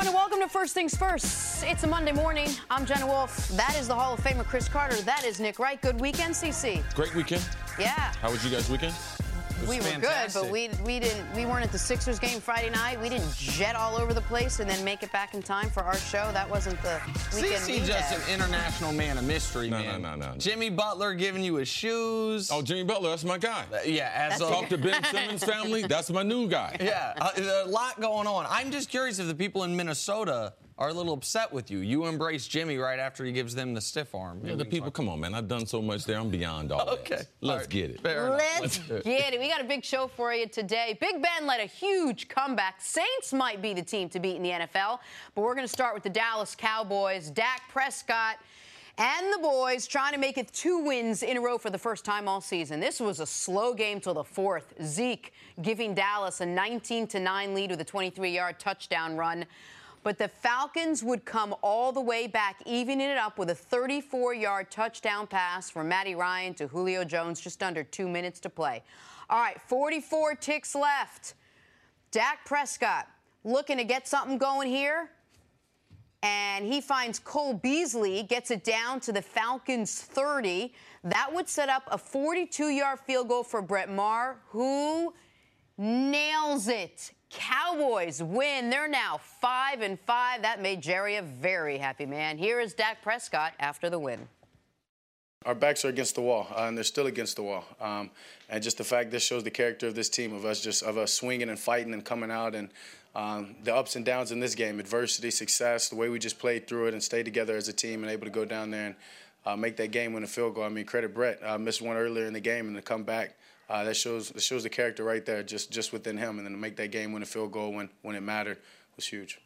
everyone, and welcome to First Things First. It's a Monday morning. I'm Jenna Wolf. That is the Hall of Famer Chris Carter. That is Nick Wright. Good weekend, CC. Great weekend. Yeah. How was you guys' weekend? We were good, but we weren't at the Sixers game Friday night. We didn't jet all over the place and then make it back in time for our show. That wasn't the weekend CC we just had. an international man of mystery, man. No. Jimmy Butler giving you his shoes. Oh, Jimmy Butler, that's my guy. Talk to Ben Simmons' family, that's my new guy. Yeah, a lot going on. I'm just curious if the people in Minnesota are a little upset with you. You embrace Jimmy right after he gives them the stiff arm. Yeah, the people, come on, man. I've done so much there. I'm beyond all Okay. that. Let's get it. Let's get it. We got a big show for you today. Big Ben led a huge comeback. Saints might be the team to beat in the NFL, but we're going to start with the Dallas Cowboys. Dak Prescott and the boys trying to make it 2 wins in a row for the first time all season. This was a slow game till the fourth. Zeke giving Dallas a 19-9 lead with a 23-yard touchdown run. But the Falcons would come all the way back, evening it up with a 34-yard touchdown pass from Matty Ryan to Julio Jones, just under 2 minutes to play. All right, 44 ticks left. Dak Prescott looking to get something going here. And he finds Cole Beasley, gets it down to the Falcons' 30. That would set up a 42-yard field goal for Brett Maher, who nails it. Cowboys win. They're now 5-5. That made Jerry a very happy man. Here is Dak Prescott after the win. Our backs are against the wall, and they're still against the wall. And just the fact this shows the character of this team, of us swinging and fighting and coming out, and the ups and downs in this game, adversity, success, the way we just played through it and stayed together as a team and able to go down there and make that game win a field goal. I mean, credit Brett. Missed one earlier in the game, and to come back. That shows the character right there, just within him, and then to make that game win a field goal when it mattered was huge.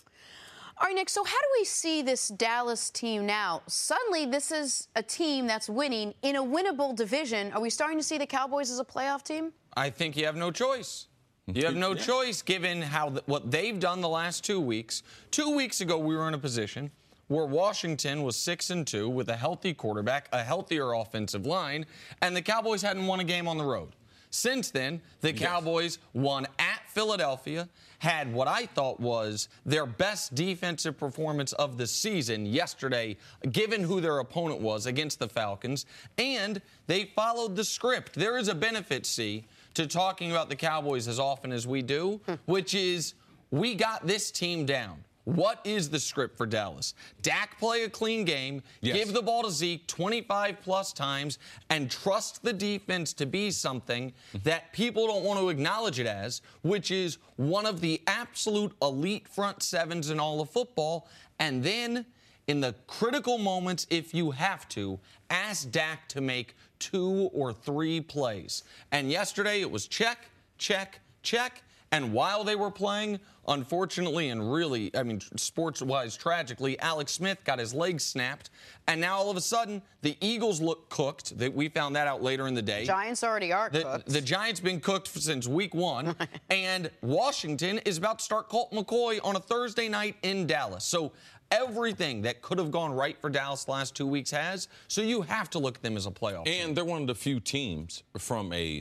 All right, Nick, so how do we see this Dallas team now? Suddenly, this is a team that's winning in a winnable division. Are we starting to see the Cowboys as a playoff team? I think you have no choice. You have no choice given what they've done the last 2 weeks. 2 weeks ago, we were in a position where Washington was 6-2 with a healthy quarterback, a healthier offensive line, and the Cowboys hadn't won a game on the road. Since then, the Cowboys won at Philadelphia, had what I thought was their best defensive performance of the season yesterday, given who their opponent was against the Falcons, and they followed the script. There is a benefit, C, to talking about the Cowboys as often as we do, which is we got this team down. What is the script for Dallas? Dak play a clean game, give the ball to Zeke 25-plus times, and trust the defense to be something that people don't want to acknowledge it as, which is one of the absolute elite front sevens in all of football. And then, in the critical moments, if you have to, ask Dak to make 2 or 3 plays. And yesterday, it was check, check, check. And while they were playing, unfortunately and really, sports-wise, tragically, Alex Smith got his leg snapped. And now all of a sudden, the Eagles look cooked. We found that out later in the day. Giants already are cooked. The Giants been cooked since week 1. And Washington is about to start Colt McCoy on a Thursday night in Dallas. So everything that could have gone right for Dallas the last 2 weeks has. So you have to look at them as a playoff team. And they're one of the few teams from an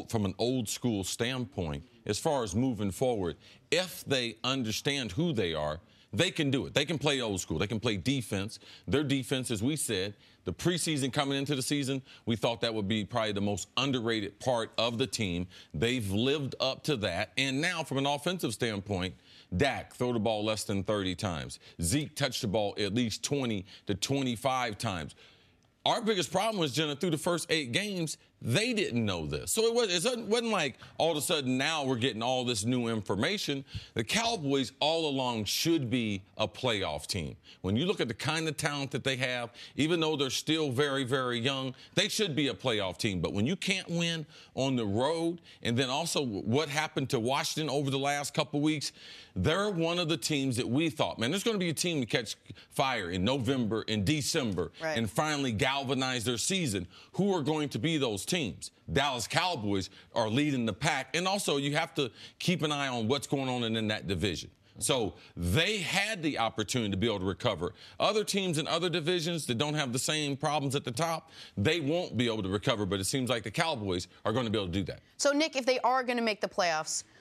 old school standpoint, as far as moving forward, if they understand who they are, they can do it. They can play old school. They can play defense. Their defense, as we said, the preseason coming into the season, we thought that would be probably the most underrated part of the team. They've lived up to that. And now, from an offensive standpoint, Dak throw the ball less than 30 times. Zeke touched the ball at least 20 to 25 times. Our biggest problem was, Jenna, through the first 8 games, they didn't know this. So it wasn't like all of a sudden now we're getting all this new information. The Cowboys all along should be a playoff team. When you look at the kind of talent that they have, even though they're still very, very young, they should be a playoff team. But when you can't win on the road, and then also what happened to Washington over the last couple weeks, they're one of the teams that we thought, man, there's going to be a team to catch fire in November and December and finally galvanize their season. Who are going to be those teams? Dallas Cowboys are leading the pack. And also you have to keep an eye on what's going on in that division. So they had the opportunity to be able to recover. Other teams in other divisions that don't have the same problems at the top, they won't be able to recover. But it seems like the Cowboys are going to be able to do that. So, Nick, if they are going to make the playoffs,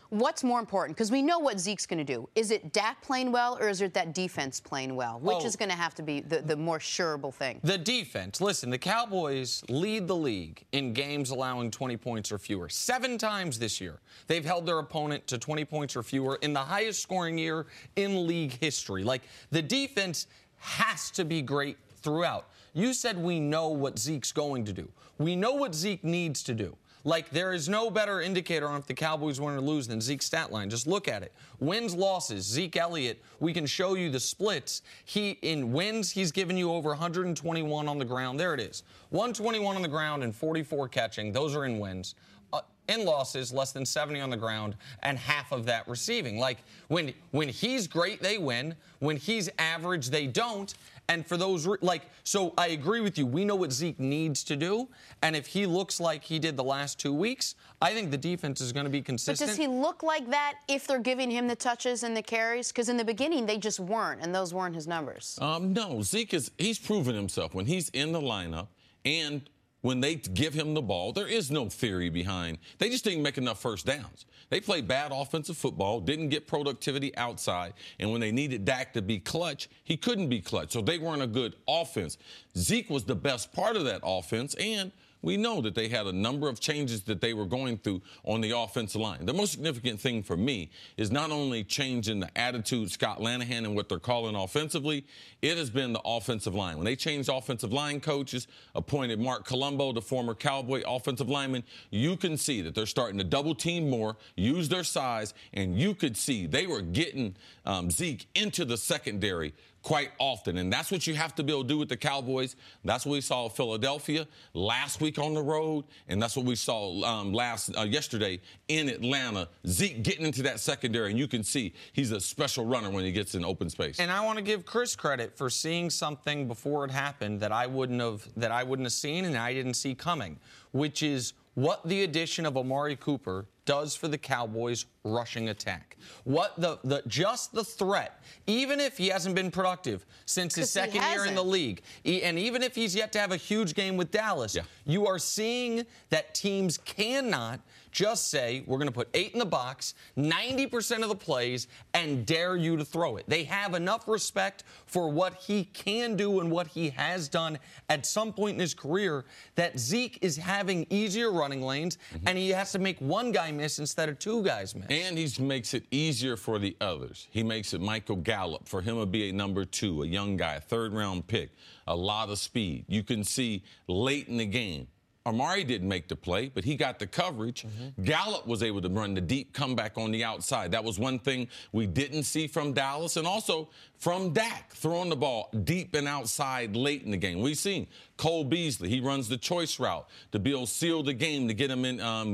What's more important? Because we know what Zeke's going to do. Is it Dak playing well, or is it that defense playing well? Which is going to have to be the more sureable thing? The defense. Listen, the Cowboys lead the league in games allowing 20 points or fewer. 7 times this year, they've held their opponent to 20 points or fewer in the highest scoring year in league history. Like, the defense has to be great throughout. You said we know what Zeke's going to do. We know what Zeke needs to do. Like, there is no better indicator on if the Cowboys win or lose than Zeke's stat line. Just look at it. Wins, losses, Zeke Elliott, we can show you the splits. In wins, he's given you over 121 on the ground. There it is. 121 on the ground and 44 catching. Those are in wins. In losses, less than 70 on the ground, and half of that receiving. Like, when he's great, they win. When he's average, they don't. And for those, so I agree with you. We know what Zeke needs to do. And if he looks like he did the last 2 weeks, I think the defense is going to be consistent. But does he look like that if they're giving him the touches and the carries? Because in the beginning, they just weren't, and those weren't his numbers. No, Zeke he's proven himself when he's in the lineup and when they give him the ball. There is no theory behind. They just didn't make enough first downs. They played bad offensive football, didn't get productivity outside, and when they needed Dak to be clutch, he couldn't be clutch. So they weren't a good offense. Zeke was the best part of that offense, and we know that they had a number of changes that they were going through on the offensive line. The most significant thing for me is not only changing the attitude, Scott Lanahan, and what they're calling offensively, it has been the offensive line. When they changed offensive line coaches, appointed Mark Colombo, the former Cowboy offensive lineman, you can see that they're starting to double team more, use their size, and you could see they were getting Zeke into the secondary quite often. And that's what you have to be able to do with the Cowboys. That's what we saw at Philadelphia last week on the road, and that's what we saw yesterday in Atlanta. Zeke getting into that secondary, and you can see he's a special runner when he gets in open space. And I want to give Chris credit for seeing something before it happened that I wouldn't have seen and I didn't see coming, which is what the addition of Amari Cooper does for the Cowboys' rushing attack. What just the threat, even if he hasn't been productive since his second year in the league, and even if he's yet to have a huge game with Dallas, you are seeing that teams cannot just say, we're going to put 8 in the box, 90% of the plays, and dare you to throw it. They have enough respect for what he can do and what he has done at some point in his career that Zeke is having easier running lanes, and he has to make one guy miss instead of 2 guys miss. And he makes it easier for the others. He makes it Michael Gallup, for him to be a number 2, a young guy, a third-round pick, a lot of speed. You can see late in the game, Amari didn't make the play, but he got the coverage. Gallup was able to run the deep comeback on the outside. That was one thing we didn't see from Dallas, and also from Dak, throwing the ball deep and outside late in the game. We've seen Cole Beasley. He runs the choice route to be able to seal the game, to get him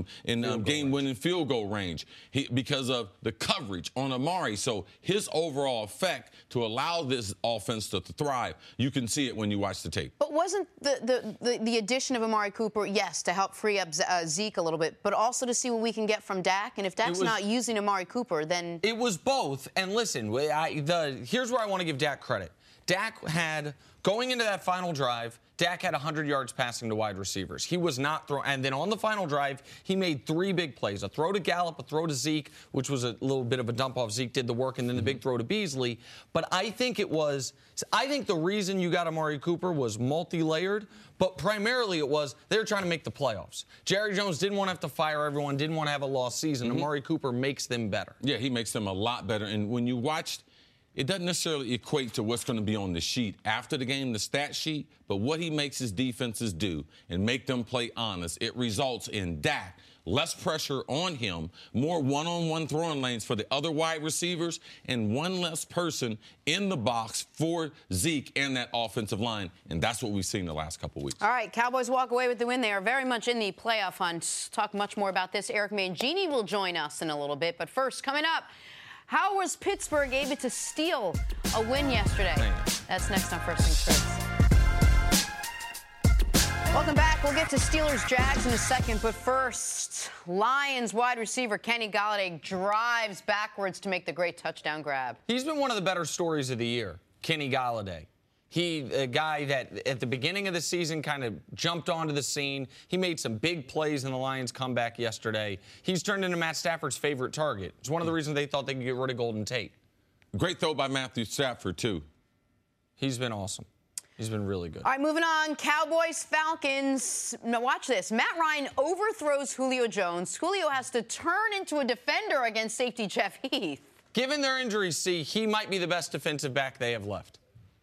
in game-winning field goal range because of the coverage on Amari. So his overall effect to allow this offense to thrive, you can see it when you watch the tape. But wasn't the addition of Amari Cooper, yes, to help free up Zeke a little bit, but also to see what we can get from Dak? And if Dak's not using Amari Cooper, then... It was both. And listen, here's where I want to give Dak credit. Dak had, going into that final drive, Dak had 100 yards passing to wide receivers. He was not throwing. And then on the final drive, he made 3 big plays. A throw to Gallup, a throw to Zeke, which was a little bit of a dump off. Zeke did the work, and then the big throw to Beasley. But I think the reason you got Amari Cooper was multi-layered, but primarily it was they were trying to make the playoffs. Jerry Jones didn't want to have to fire everyone, didn't want to have a lost season. Amari Cooper makes them better. Yeah, he makes them a lot better. And when you watched, it doesn't necessarily equate to what's going to be on the sheet after the game, the stat sheet, but what he makes his defenses do and make them play honest, it results in Dak. Less pressure on him, more one-on-one throwing lanes for the other wide receivers, and one less person in the box for Zeke and that offensive line. And that's what we've seen the last couple weeks. All right, Cowboys walk away with the win. They are very much in the playoff hunt. Talk much more about this. Eric Mangini will join us in a little bit. But first, coming up, how was Pittsburgh able to steal a win yesterday? That's next on First Things First. Welcome back. We'll get to Steelers-Jags in a second, but first, Lions wide receiver Kenny Golladay drives backwards to make the great touchdown grab. He's been one of the better stories of the year, Kenny Golladay. A guy that at the beginning of the season kind of jumped onto the scene. He made some big plays in the Lions' comeback yesterday. He's turned into Matt Stafford's favorite target. It's one of the reasons they thought they could get rid of Golden Tate. Great throw by Matthew Stafford, too. He's been awesome. He's been really good. All right, moving on. Cowboys, Falcons. Now, watch this. Matt Ryan overthrows Julio Jones. Julio has to turn into a defender against safety Jeff Heath. Given their injuries, he might be the best defensive back they have left.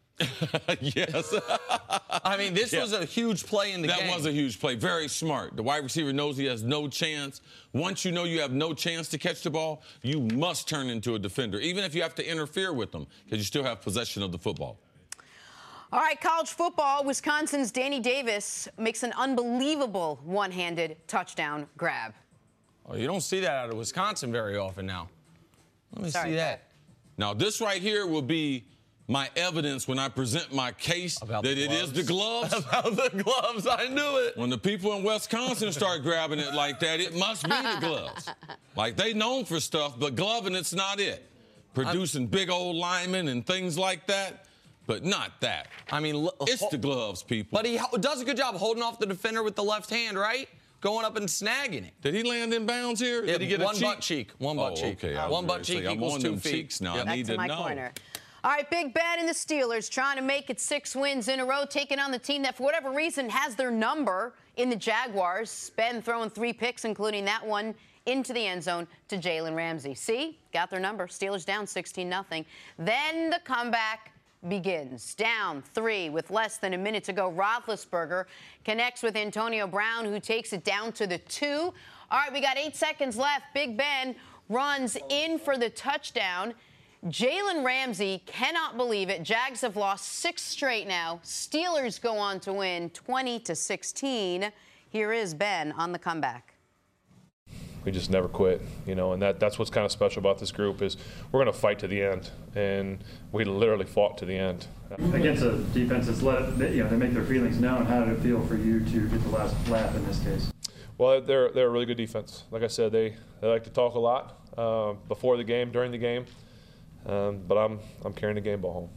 Yes. I mean, this was a huge play in the game. That was a huge play. Very smart. The wide receiver knows he has no chance. Once you know you have no chance to catch the ball, you must turn into a defender, even if you have to interfere with them, because you still have possession of the football. All right, college football. Wisconsin's Danny Davis makes an unbelievable one-handed touchdown grab. Oh, you don't see that out of Wisconsin very often now. Let me see that. Now, this right here will be my evidence when I present my case about that it is the gloves. About the gloves, I knew it. When the people in Wisconsin start grabbing it like that, it must be the gloves. Like, they known for stuff, but gloving it's not it. Producing big old linemen and things like that, but not that. I mean, it's the gloves, people. But he does a good job holding off the defender with the left hand, right? Going up and snagging it. Did he land in bounds here? Yeah, Did he get one a cheek? butt cheek. One butt cheek. Okay. One butt cheek equals 2 feet. Cheeks now. Back I need to to my know. corner. All right, Big Ben and the Steelers trying to make it 6 wins in a row, taking on the team that, for whatever reason, has their number in the Jaguars. Ben throwing 3 picks, including that one into the end zone to Jalen Ramsey. See? Got their number. Steelers down 16-0. Then the comeback begins. Down 3 with less than a minute to go. Roethlisberger connects with Antonio Brown, who takes it down to the 2. All right, we got 8 seconds left. Big Ben runs in for the touchdown. Jalen Ramsey cannot believe it. Jags have lost 6 straight now. Steelers go on to win 20-16. Here is Ben on the comeback. We just never quit, and that's what's kind of special about this group is we're going to fight to the end, and we literally fought to the end. Against a defense that's they make their feelings known. How did it feel for you to get the last laugh in this case? Well, they're a really good defense. Like I said, they like to talk a lot before the game, during the game, but I'm carrying the game ball home.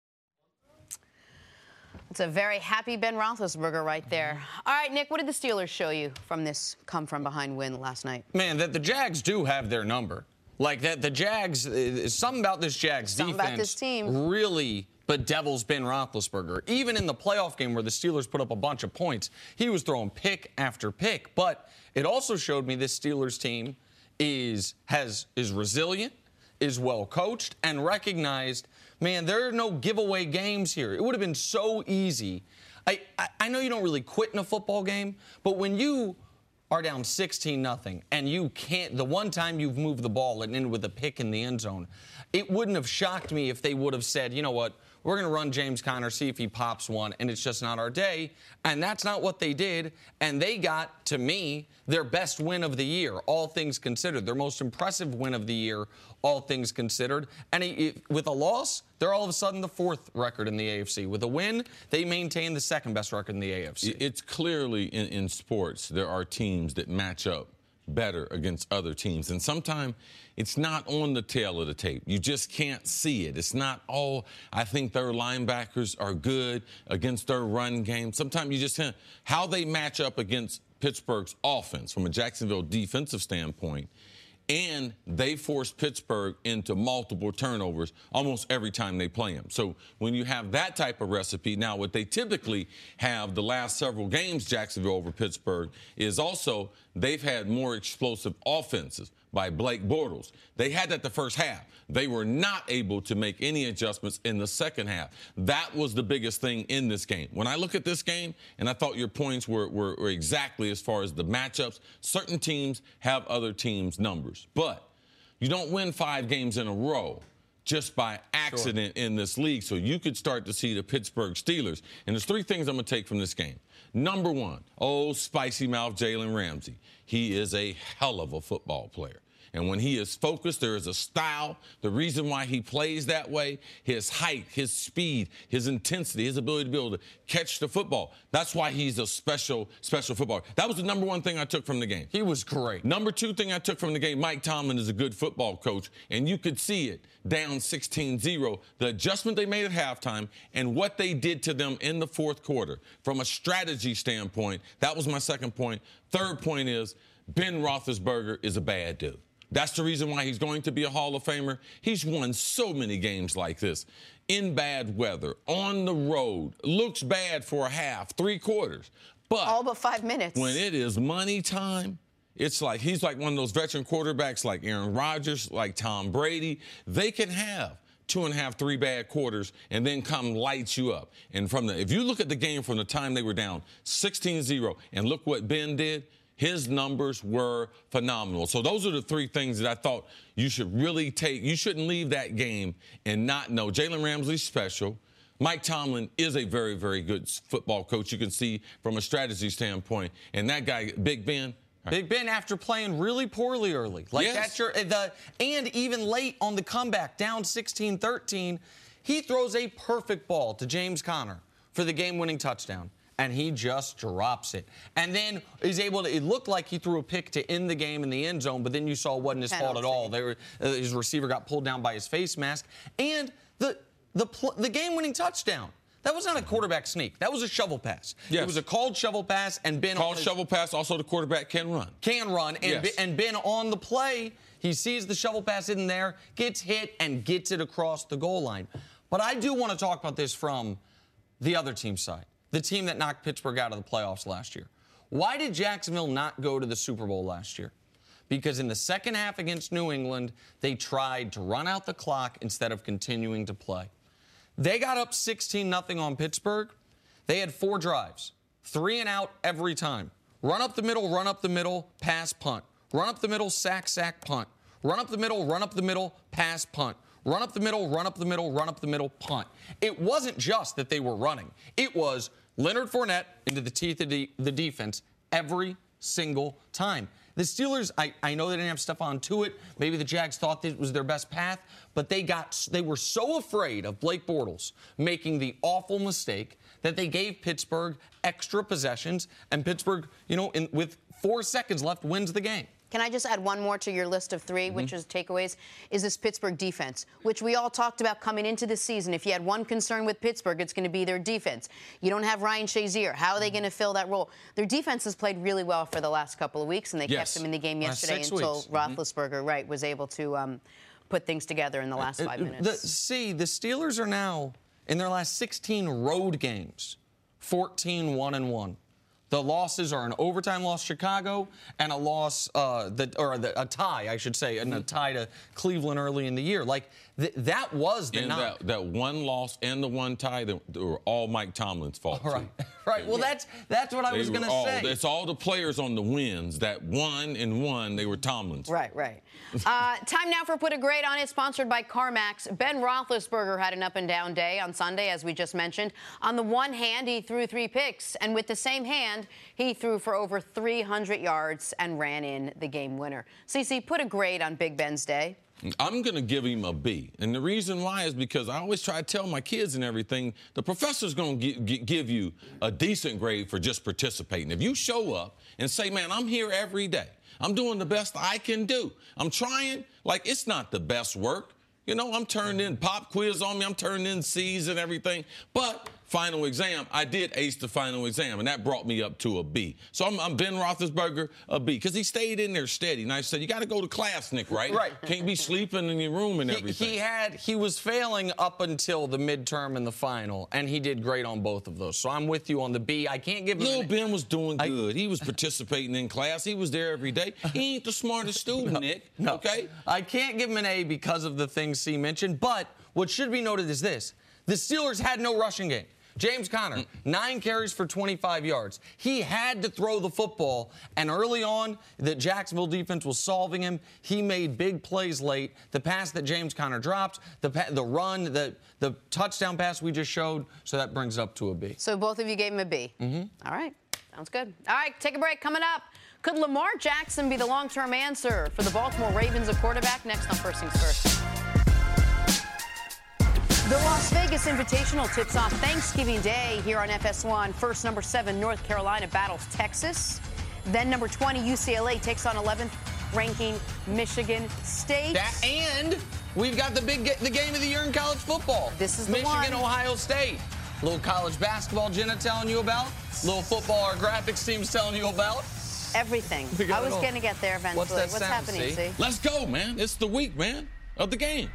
It's a very happy Ben Roethlisberger right there. All right, Nick, what did the Steelers show you from this come-from-behind win last night? Man, that the Jags do have their number. Like, that the Jags, something about this Jags defense about this team really bedevils Ben Roethlisberger. Even in the playoff game where the Steelers put up a bunch of points, he was throwing pick after pick. But it also showed me this Steelers team is resilient, is well coached, and recognized, man, there are no giveaway games here. It would have been so easy. I know you don't really quit in a football game, but when you are down 16-0 and you can't, the one time you've moved the ball and ended with a pick in the end zone, it wouldn't have shocked me if they would have said, you know what, we're going to run James Conner, see if he pops one, and it's just not our day. And that's not what they did. And they got, to me, their best win of the year, all things considered. Their most impressive win of the year, all things considered. And with a loss, they're all of a sudden the 4th record in the AFC. With a win, they maintain the 2nd best record in the AFC. It's clearly in sports, there are teams that match up better against other teams. And sometimes it's not on the tail of the tape. You just can't see it. It's not, I think their linebackers are good against their run game. Sometimes you just how they match up against Pittsburgh's offense from a Jacksonville defensive standpoint. And they forced Pittsburgh into multiple turnovers almost every time they play them. So when you have that type of recipe, now what they typically have the last several games, Jacksonville over Pittsburgh, is also they've had more explosive offenses by Blake Bortles. They had that the first half. They were not able to make any adjustments in the second half. That was the biggest thing in this game. When I look at this game, and I thought your points were exactly as far as the matchups, certain teams have other teams' numbers. But you don't win 5 games in a row just by accident in this league. So you could start to see the Pittsburgh Steelers. And there's 3 things I'm going to take from this game. Number 1, spicy mouth Jalen Ramsey. He is a hell of a football player. And when he is focused, there is a style. The reason why he plays that way, his height, his speed, his intensity, his ability to be able to catch the football. That's why he's a special footballer. That was the number one thing I took from the game. He was great. Number two thing I took from the game, Mike Tomlin is a good football coach, and you could see it down 16-0, the adjustment they made at halftime and what they did to them in the fourth quarter. From a strategy standpoint, that was my second point. Third point is Ben Roethlisberger is a bad dude. That's the reason why he's going to be a Hall of Famer. He's won so many games like this. In bad weather, on the road, looks bad for a half, 3 quarters. But all but 5 minutes. When it is money time, it's like he's like one of those veteran quarterbacks like Aaron Rodgers, like Tom Brady. They can have 2.5, 3 bad quarters and then come light you up. And if you look at the game from the time they were down 16-0 and look what Ben did, his numbers were phenomenal. So those are the 3 things that I thought you should really take. You shouldn't leave that game and not know. Jalen Ramsey's special. Mike Tomlin is a very, very good football coach. You can see from a strategy standpoint. And that guy, Big Ben. Big Ben, after playing really poorly early, like yes. and even late on the comeback, down 16-13, he throws a perfect ball to James Conner for the game-winning touchdown. And he just drops it. And then is able to, it looked like he threw a pick to end the game in the end zone, but then you saw it wasn't his fault at all. His receiver got pulled down by his face mask. And the game-winning touchdown, that was not a quarterback sneak. That was a shovel pass. Yes. It was a called shovel pass, and Ben shovel pass, also the quarterback can run. And, yes. and Ben on the play, he sees the shovel pass in there, gets hit, and gets it across the goal line. But I do want to talk about this from the other team's side. The team that knocked Pittsburgh out of the playoffs last year. Why did Jacksonville not go to the Super Bowl last year? Because in the second half against New England, they tried to run out the clock instead of continuing to play. They got up 16-0 on Pittsburgh. They had 4 drives, 3 and out every time. Run up the middle, pass, punt. Run up the middle, sack, punt. Run up the middle, pass, punt. Run up the middle, run up the middle, punt. It wasn't just that they were running. It was Leonard Fournette into the teeth of the defense every single time. The Steelers, I know they didn't have Stephon Tuitt. Maybe the Jags thought it was their best path, but they were so afraid of Blake Bortles making the awful mistake that they gave Pittsburgh extra possessions, and Pittsburgh, with 4 seconds left, wins the game. Can I just add one more to your list of 3, which is takeaways, is this Pittsburgh defense, which we all talked about coming into the season. If you had one concern with Pittsburgh, it's going to be their defense. You don't have Ryan Shazier. How are they going to fill that role? Their defense has played really well for the last couple of weeks, and they kept them in the game yesterday until Roethlisberger, was able to put things together in the last 5 minutes. The Steelers are now, in their last 16 road games, 14-1-1. The losses are an overtime loss Chicago and a loss, a tie, I should say, and a tie to Cleveland early in the year. Like, that was the knock. That one loss and the one tie that were all Mike Tomlin's fault. Right. Well, that's what I was going to say. It's all the players on the wins that won, they were Tomlin's. Right. Time now for Put a Grade on It, sponsored by CarMax. Ben Roethlisberger had an up-and-down day on Sunday, as we just mentioned. On the one hand, he threw 3 picks, and with the same hand, he threw for over 300 yards and ran in the game winner. CC, put a grade on Big Ben's day. I'm going to give him a B. And the reason why is because I always try to tell my kids and everything, the professor's going to give you a decent grade for just participating. If you show up and say, man, I'm here every day. I'm doing the best I can do. I'm trying. Like, it's not the best work. I'm turning in pop quiz on me. I'm turning in C's and everything. But final exam, I did ace the final exam, and that brought me up to a B. So I'm Ben Roethlisberger, a B, because he stayed in there steady. And I said, you got to go to class, Nick, right? Right. Can't be sleeping in your room and everything. He was failing up until the midterm and the final, and he did great on both of those. So I'm with you on the B. I can't give him Little Ben was doing good. He was participating in class. He was there every day. He ain't the smartest student, Nick. No. Okay? I can't give him an A because of the things C mentioned, but what should be noted is this. The Steelers had no rushing game. James Conner, 9 carries for 25 yards. He had to throw the football, and early on, the Jacksonville defense was solving him. He made big plays late. The pass that James Conner dropped, the run, the touchdown pass we just showed, so that brings it up to a B. So both of you gave him a B. All right. Sounds good. All right, take a break. Coming up, Could Lamar Jackson be the long-term answer for the Baltimore Ravens at quarterback? Next on First Things First. The Las Vegas Invitational tips off Thanksgiving Day here on FS1. First, number 7, North Carolina battles Texas. Then number 20, UCLA takes on 11th ranking Michigan State. And we've got the game of the year in college football. This is the Michigan, one. Ohio State. Little college basketball Jenna telling you about. Little football our graphics team's telling you about. Everything. I was going to get there eventually. What's happening, see? Let's go, man. It's the week, man, of the game.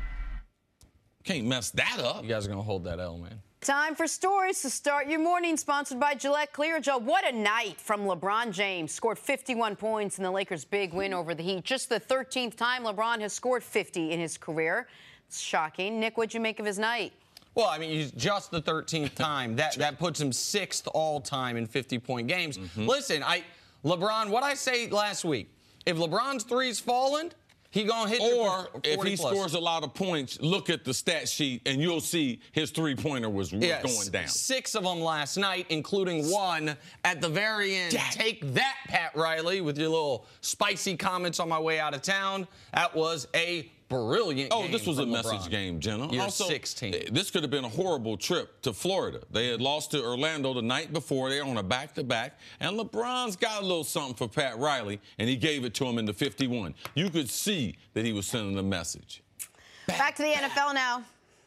Can't mess that up. You guys are going to hold that L, man. Time for stories to start your morning, sponsored by Gillette Clear Gel. What a night from LeBron James. Scored 51 points in the Lakers' big win over the Heat. Just the 13th time LeBron has scored 50 in his career. It's shocking. Nick, what'd you make of his night? Well, I mean, he's just the 13th time. That puts him 6th all-time in 50-point games. Listen, LeBron, what I say last week, if LeBron's three's falling, he gonna hit or you for 40 if he plus. scores a lot of points, look at the stat sheet and you'll see his three-pointer was going down. 6 of them last night, including one at the very end. Take that, Pat Riley, with your little spicy comments on my way out of town. That was a brilliant game. This was a from message LeBron. game, Jenna. You're Also, 16. This could have been a horrible trip to Florida. They had lost to Orlando the night before. They're on a back-to-back. And LeBron's got a little something for Pat Riley, and he gave it to him in the 51. You could see that he was sending a message. Back to the NFL now.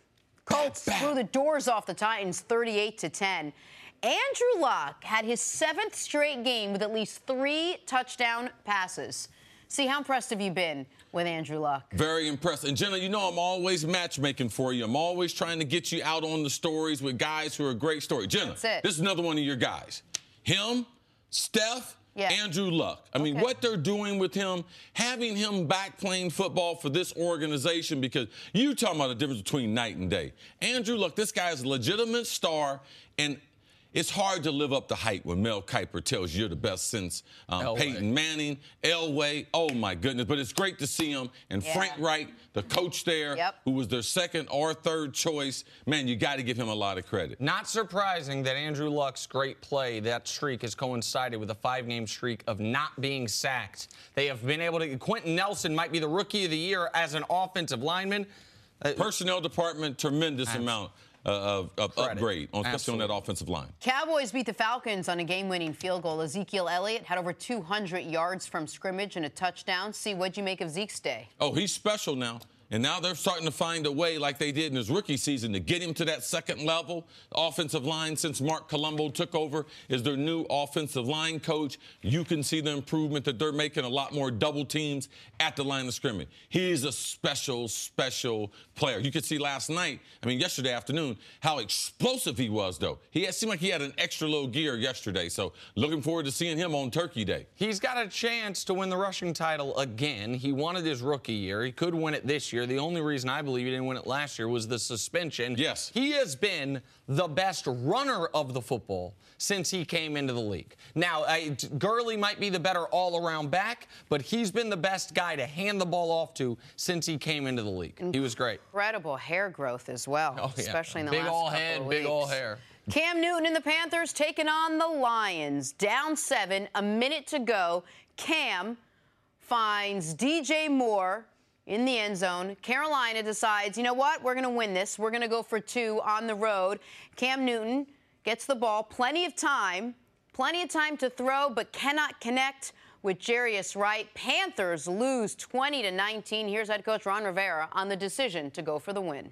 Colts blew the doors off the Titans 38-10. Andrew Luck had his 7th straight game with at least 3 touchdown passes. See, how impressed have you been with Andrew Luck? Very impressed. And, Jenna, you know I'm always matchmaking for you. I'm always trying to get you out on the stories with guys who are a great story. Jenna, this is another one of your guys. Him, Steph, Andrew Luck. I mean, what they're doing with him, having him back playing football for this organization, because you talking about the difference between night and day. Andrew Luck, this guy is a legitimate star, and it's hard to live up to hype when Mel Kiper tells you you're the best since Peyton Manning, Elway. Oh, my goodness. But it's great to see him. And Frank Wright, the coach there, who was their second or third choice. Man, you got to give him a lot of credit. Not surprising that Andrew Luck's great play, that streak has coincided with a 5-game streak of not being sacked. They have been able to – Quentin Nelson might be the rookie of the year as an offensive lineman. Personnel department, tremendous amount of upgrade, especially on that offensive line. Cowboys beat the Falcons on a game-winning field goal. Ezekiel Elliott had over 200 yards from scrimmage and a touchdown. See, what'd you make of Zeke's day? Oh, he's special now. And now they're starting to find a way, like they did in his rookie season, to get him to that second level. The offensive line, since Mark Colombo took over, is their new offensive line coach. You can see the improvement that they're making, a lot more double teams at the line of scrimmage. He's a special, special player. You could see last night, yesterday afternoon, how explosive he was, though. Seemed like he had an extra little gear yesterday. So looking forward to seeing him on Turkey Day. He's got a chance to win the rushing title again. He won it his rookie year. He could win it this year. The only reason I believe he didn't win it last year was the suspension. Yes. He has been the best runner of the football since he came into the league. Now, Gurley might be the better all-around back, but he's been the best guy to hand the ball off to since he came into the league. He was great. Incredible hair growth as well, especially in the last couple of weeks. Big old hair. Cam Newton and the Panthers taking on the Lions. Down 7, a minute to go. Cam finds DJ Moore in the end zone. Carolina decides, you know what, we're going to win this. We're going to go for 2 on the road. Cam Newton gets the ball, plenty of time to throw, but cannot connect with Jarius Wright. Panthers lose 20-19. Here's head coach Ron Rivera on the decision to go for the win.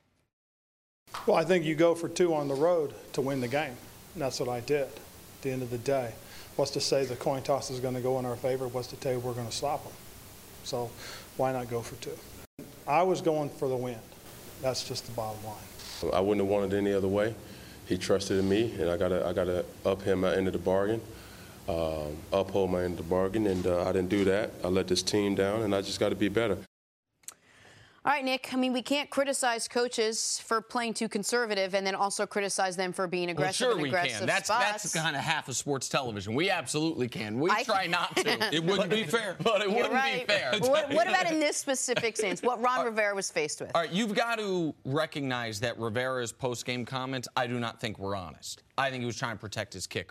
Well, I think you go for 2 on the road to win the game. And that's what I did at the end of the day. What's to say the coin toss is going to go in our favor? What's to tell you we're going to stop them? So why not go for 2? I was going for the win. That's just the bottom line. I wouldn't have wanted it any other way. He trusted in me, and I gotta up him my end of the bargain, uphold my end of the bargain, and I didn't do that. I let this team down, and I just got to be better. All right, Nick, we can't criticize coaches for playing too conservative and then also criticize them for being aggressive well, sure in aggressive we can. That's kind of half of sports television. We absolutely can. We try not to. It wouldn't be fair. But it wouldn't be fair. What about in this specific sense, what Ron Rivera was faced with? All right, you've got to recognize that Rivera's post-game comments, I do not think were honest. I think he was trying to protect his kicker.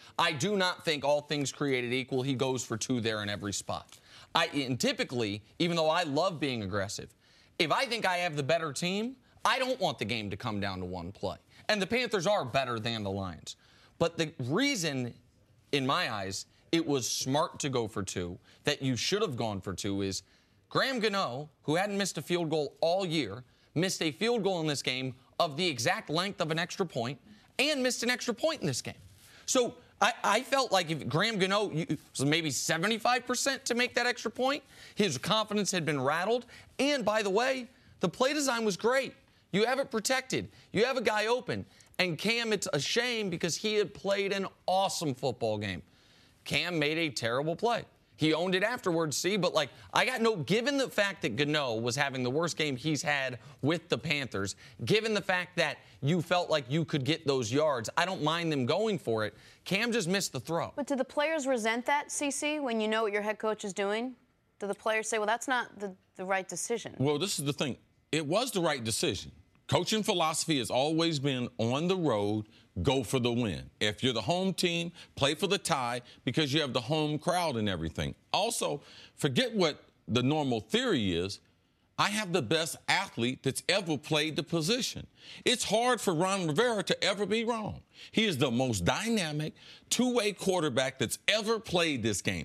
I do not think all things created equal, he goes for 2 there in every spot. And typically, even though I love being aggressive, if I think I have the better team, I don't want the game to come down to one play. And the Panthers are better than the Lions. But the reason, in my eyes, it was smart to go for 2, that you should have gone for 2, is Graham Gano, who hadn't missed a field goal all year, missed a field goal in this game of the exact length of an extra point and missed an extra point in this game. So I felt like if Graham Gano was maybe 75% to make that extra point, his confidence had been rattled. And by the way, the play design was great. You have it protected. You have a guy open. And Cam, it's a shame because he had played an awesome football game. Cam made a terrible play. He owned it afterwards, see, but given the fact that Gano was having the worst game he's had with the Panthers, given the fact that you felt like you could get those yards, I don't mind them going for it. Cam just missed the throw. But do the players resent that, CC, when you know what your head coach is doing? Do the players say, well, that's not the right decision? Well, this is the thing. It was the right decision. Coaching philosophy has always been on the road, go for the win. If you're the home team, play for the tie because you have the home crowd and everything. Also, forget what the normal theory is. I have the best athlete that's ever played the position. It's hard for Ron Rivera to ever be wrong. He is the most dynamic two-way quarterback that's ever played this game.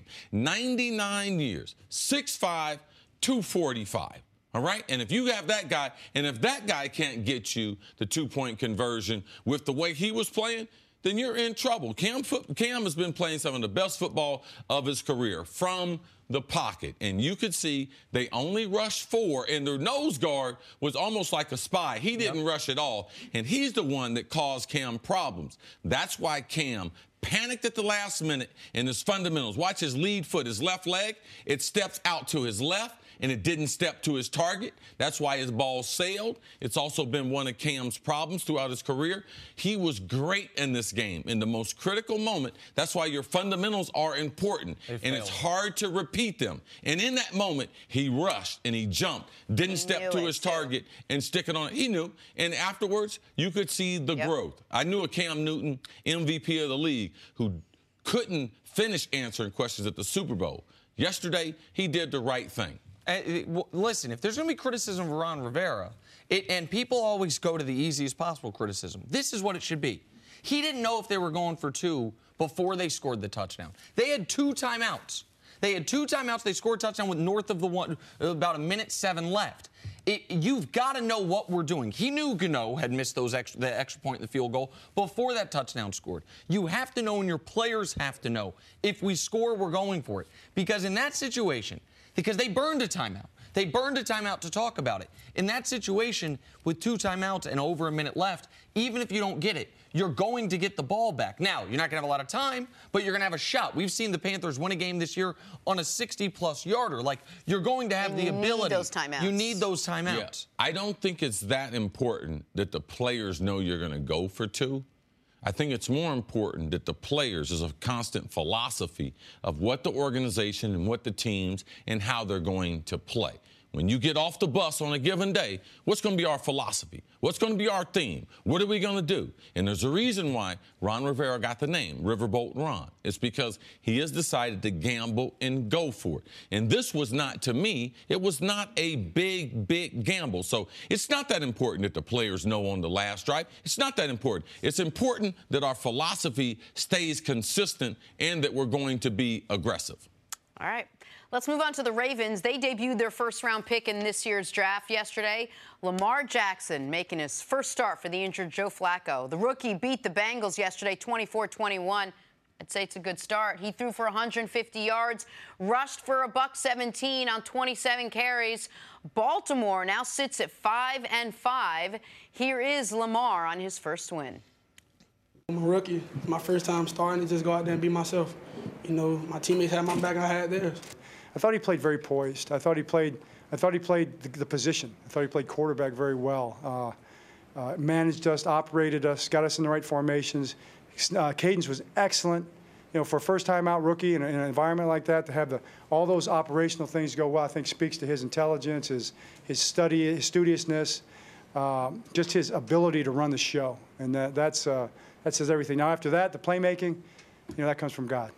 99 years, 6'5", 245. All right? And if you have that guy, and if that guy can't get you the two-point conversion with the way he was playing, then you're in trouble. Cam has been playing some of the best football of his career from the pocket. And you could see they only rushed 4, and their nose guard was almost like a spy. He didn't rush at all, and he's the one that caused Cam problems. That's why Cam panicked at the last minute in his fundamentals. Watch his lead foot, his left leg. It steps out to his left, and it didn't step to his target. That's why his ball sailed. It's also been one of Cam's problems throughout his career. He was great in this game in the most critical moment. That's why your fundamentals are important, and it's hard to repeat them. And in that moment, he rushed and he jumped, didn't step to his target and stick it on it. He knew. And afterwards, you could see the growth. I knew a Cam Newton, MVP of the league, who couldn't finish answering questions at the Super Bowl. Yesterday, he did the right thing. Listen, if there's going to be criticism of Ron Rivera, and people always go to the easiest possible criticism, this is what it should be. He didn't know if they were going for 2 before they scored the touchdown. They had 2 timeouts. They scored a touchdown with north of the one, about 1:07 left. You've got to know what we're doing. He knew Gano had missed the extra point in the field goal before that touchdown scored. You have to know, and your players have to know, if we score, we're going for it. Because in that situation, because they burned a timeout. They burned a timeout to talk about it. In that situation, with 2 timeouts and over a minute left, even if you don't get it, you're going to get the ball back. Now, you're not going to have a lot of time, but you're going to have a shot. We've seen the Panthers win a game this year on a 60-plus yarder. Like, you're going to have the ability. You need those timeouts. You need those timeouts. Yeah. I don't think it's that important that the players know you're going to go for 2. I think it's more important that the players, there's a constant philosophy of what the organization and what the teams and how they're going to play. When you get off the bus on a given day, what's going to be our philosophy? What's going to be our theme? What are we going to do? And there's a reason why Ron Rivera got the name, Riverboat Ron. It's because he has decided to gamble and go for it. And this was not, to me, it was not a big gamble. So it's not that important that the players know on the last drive. It's not that important. It's important that our philosophy stays consistent and that we're going to be aggressive. All right. Let's move on to the Ravens. They debuted their first-round pick in this year's draft yesterday. Lamar Jackson making his first start for the injured Joe Flacco. The rookie beat the Bengals yesterday 24-21. I'd say it's a good start. He threw for 150 yards, rushed for $117 on 27 carries. Baltimore now sits at 5-5. Here is Lamar on his first win. I'm a rookie. My first time starting to just go out there and be myself. You know, my teammates had my back, I had theirs. I thought he played very poised. I thought he played the position. I thought he played quarterback very well. Managed us, operated us, got us in the right formations. Cadence was excellent. You know, for a first-time out rookie in an environment like that, to have all those operational things go well, I think speaks to his intelligence, his study, his studiousness, just his ability to run the show. And that says everything. Now, after that, the playmaking, that comes from God.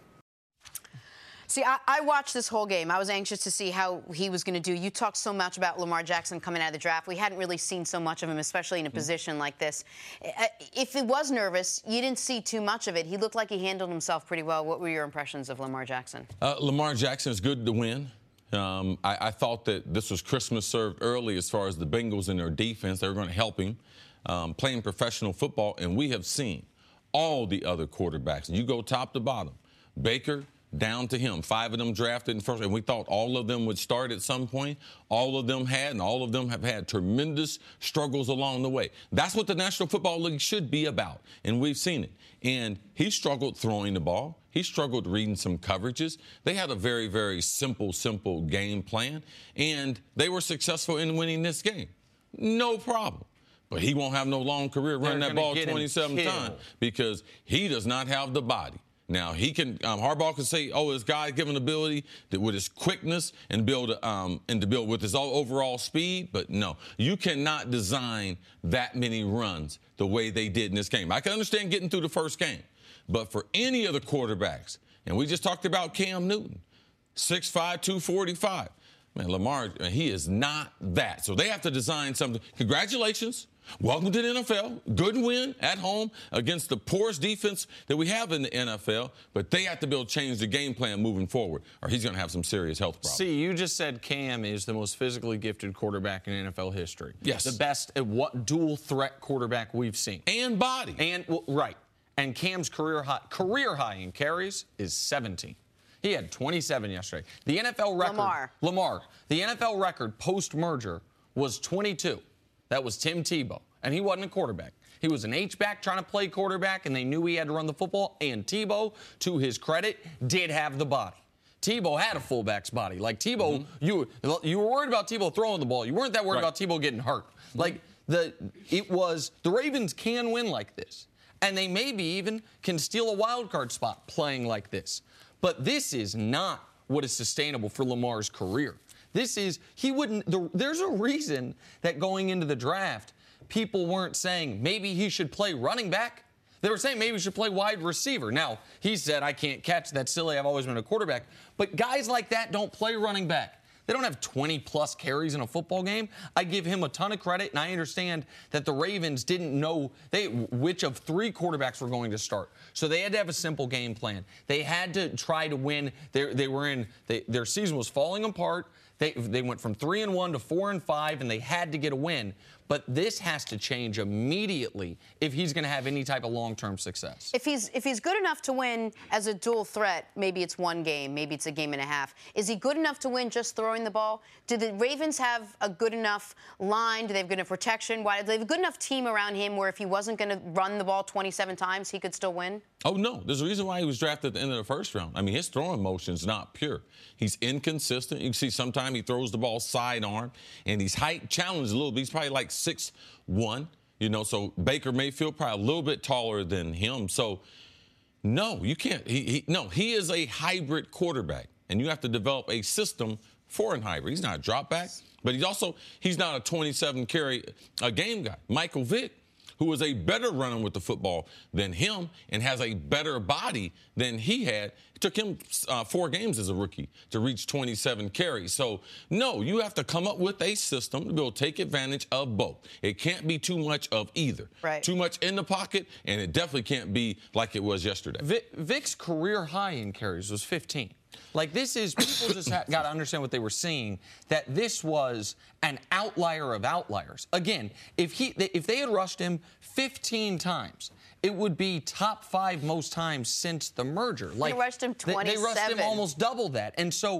See, I watched this whole game. I was anxious to see how he was going to do. You talked so much about Lamar Jackson coming out of the draft. We hadn't really seen so much of him, especially in a position like this. If he was nervous, you didn't see too much of it. He looked like he handled himself pretty well. What were your impressions of Lamar Jackson? Lamar Jackson is good to win. I thought that this was Christmas served early as far as the Bengals and their defense. They were going to help him playing professional football, and we have seen all the other quarterbacks. You go top to bottom. Baker, down to him. 5 of them drafted in first, and we thought all of them would start at some point. All of them had, and all of them have had tremendous struggles along the way. That's what the National Football League should be about, and we've seen it. And he struggled throwing the ball. He struggled reading some coverages. They had a very, very simple game plan, and they were successful in winning this game. No problem. But he won't have no long career running that ball 27 times because he does not have the body. Now, he can, Harbaugh can say, oh, this guy's given ability that with his quickness and to build with his overall speed. But no, you cannot design that many runs the way they did in this game. I can understand getting through the first game. But for any of the quarterbacks, and we just talked about Cam Newton, 6'5", 245. Man, Lamar, he is not that. So they have to design something. Congratulations. Welcome to the NFL. Good win at home against the poorest defense that we have in the NFL. But they have to be able to change the game plan moving forward, or he's going to have some serious health problems. See, you just said Cam is the most physically gifted quarterback in NFL history. Yes. The best at what dual threat quarterback we've seen. And body. And, well, right. And Cam's career high in carries is 17. He had 27 yesterday. The NFL record. Lamar. The NFL record post-merger was 22. That was Tim Tebow. And he wasn't a quarterback. He was an H-back trying to play quarterback, and they knew he had to run the football. And Tebow, to his credit, did have the body. Tebow had a fullback's body. Like Tebow, you were worried about Tebow throwing the ball. You weren't that worried about Tebow getting hurt. Like the Ravens can win like this. And they maybe even can steal a wild card spot playing like this. But this is not what is sustainable for Lamar's career. There's a reason that going into the draft, people weren't saying maybe he should play running back. They were saying maybe he should play wide receiver. Now, he said, I can't catch. That's silly. I've always been a quarterback. But guys like that don't play running back. They don't have 20-plus carries in a football game. I give him a ton of credit, and I understand that the Ravens didn't know which of 3 quarterbacks were going to start. So they had to have a simple game plan. They had to try to win. Their season was falling apart. They went from 3-1 to 4-5, and they had to get a win. But this has to change immediately if he's going to have any type of long-term success. If he's good enough to win as a dual threat, maybe it's one game, maybe it's a game and a half. Is he good enough to win just throwing the ball? Do the Ravens have a good enough line? Do they have good enough protection? Do they have a good enough team around him where if he wasn't going to run the ball 27 times, he could still win? Oh, no. There's a reason why he was drafted at the end of the first round. I mean, his throwing motion is not pure. He's inconsistent. You can see sometimes he throws the ball sidearm, and he's height challenged a little bit. He's probably like 6'1", so Baker Mayfield probably a little bit taller than him. So, no, you can't. He is a hybrid quarterback, and you have to develop a system for a hybrid. He's not a drop back, but he's not a 27-carry a game guy. Michael Vick, who is a better runner with the football than him and has a better body than he had. It took him 4 games as a rookie to reach 27 carries. So, no, you have to come up with a system to be able to take advantage of both. It can't be too much of either. Right. Too much in the pocket, and it definitely can't be like it was yesterday. Vick's career high in carries was 15. Like, this is, people just got to understand what they were seeing, that this was an outlier of outliers. Again, if they had rushed him 15 times, it would be top 5 most times since the merger. Like, they rushed him 27. They rushed him almost double that. And so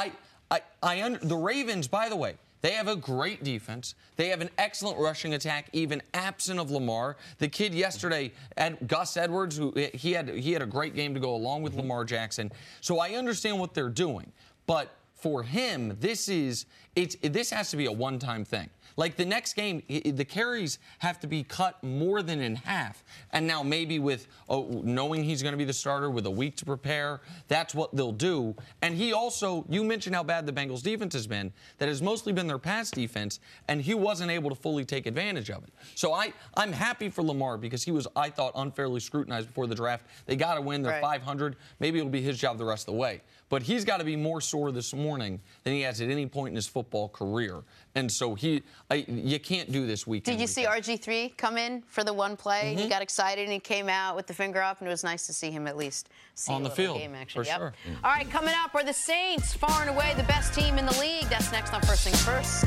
the Ravens, by the way, they have a great defense. They have an excellent rushing attack, even absent of Lamar. The kid yesterday, Gus Edwards, he had a great game to go along with Lamar Jackson. So I understand what they're doing. But for him, this has to be a one-time thing. Like the next game, the carries have to be cut more than in half. And now maybe with knowing he's going to be the starter with a week to prepare, that's what they'll do. And he also, you mentioned how bad the Bengals defense has been. That has mostly been their pass defense, and he wasn't able to fully take advantage of it. So I'm happy for Lamar because he was, I thought, unfairly scrutinized before the draft. They got to win. They're 500. Maybe it'll be his job the rest of the way. But he's got to be more sore this morning than he has at any point in his football career. And so you can't do this weekend. Did you see RG3 come in for the one play? Mm-hmm. He got excited and he came out with the finger up, and it was nice to see him at least see on the field game action. for sure. All right, coming up are the Saints, far and away the best team in the league. That's next on First Things First.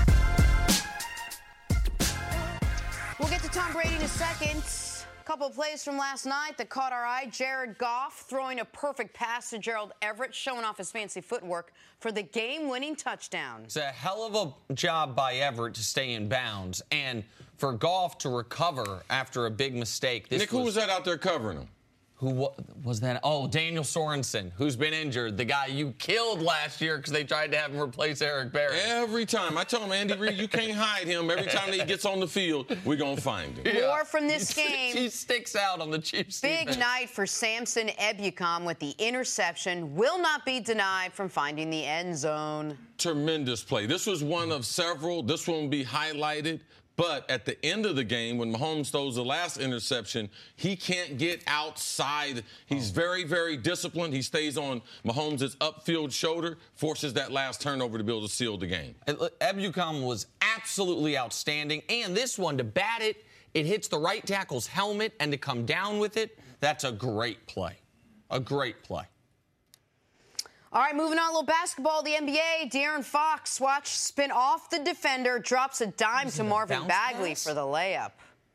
We'll get to Tom Brady in a second. Couple of plays from last night that caught our eye. Jared Goff throwing a perfect pass to Gerald Everett, showing off his fancy footwork for the game-winning touchdown. It's a hell of a job by Everett to stay in bounds, and for Goff to recover after a big mistake. Nick, who was that out there covering him? Who was that? Oh, Daniel Sorensen, who's been injured. The guy you killed last year because they tried to have him replace Eric Berry. Every time. I tell him, Andy Reid, you can't hide him. Every time he gets on the field, we're going to find him. Yeah. More from this game. He sticks out on the Chiefs Big defense. night for Samson Ebukam with the interception. Will not be denied from finding the end zone. Tremendous play. This was one of several. This one will be highlighted. But at the end of the game, when Mahomes throws the last interception, he can't get outside. He's very, very disciplined. He stays on Mahomes' upfield shoulder, forces that last turnover to be able to seal the game. Ebukam was absolutely outstanding. And this one, to bat it, it hits the right tackle's helmet, and to come down with it, that's a great play. A great play. All right, moving on, a little basketball. The NBA, De'Aaron Fox, watch spin off the defender, drops a dime to Marvin Bagley for the layup.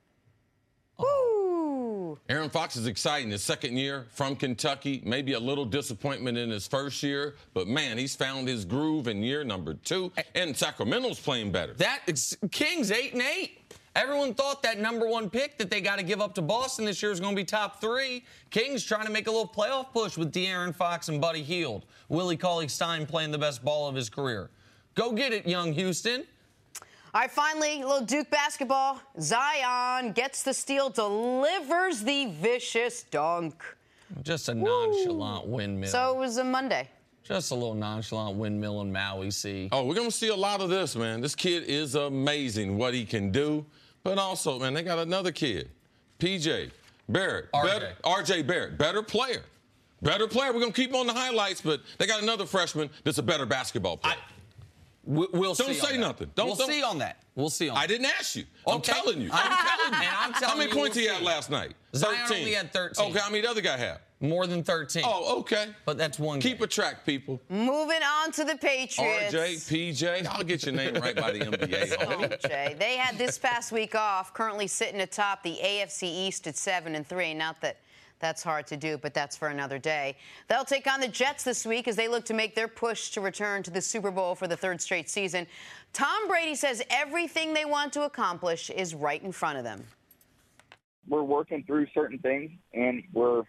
Woo! Aaron Fox is exciting. His second year from Kentucky, maybe a little disappointment in his first year, but man, he's found his groove in year number 2, and Sacramento's playing better. Kings 8-8. Everyone thought that number 1 pick that they got to give up to Boston this year is going to be top 3. Kings trying to make a little playoff push with De'Aaron Fox and Buddy Hield. Willie Cauley-Stein playing the best ball of his career. Go get it, young Houston. All right, finally, a little Duke basketball. Zion gets the steal, delivers the vicious dunk. Just a nonchalant windmill. So it was a Monday. Just a little nonchalant windmill in Maui Sea. Oh, we're going to see a lot of this, man. This kid is amazing what he can do. But also, man, they got another kid, P.J. Barrett. R.J. Barrett. Better player. Better player. We're going to keep on the highlights, but they got another freshman that's a better basketball player. We'll see. Don't say nothing. We'll see on that. We'll see on that. I didn't ask you. Okay. I'm telling you. I'm telling How many you points we'll he had see. last night? Zion 13. only had 13. Okay, how many did the other guy have? More than 13. Oh, okay. But that's one Keep game. a track, people. Moving on to the Patriots. RJ, PJ, I'll get your name right by the NBA. RJ. They had this past week off, currently sitting atop the AFC East at 7-3. Not that that's hard to do, but that's for another day. They'll take on the Jets this week as they look to make their push to return to the Super Bowl for the 3rd straight season. Tom Brady says everything they want to accomplish is right in front of them. We're working through certain things, and we're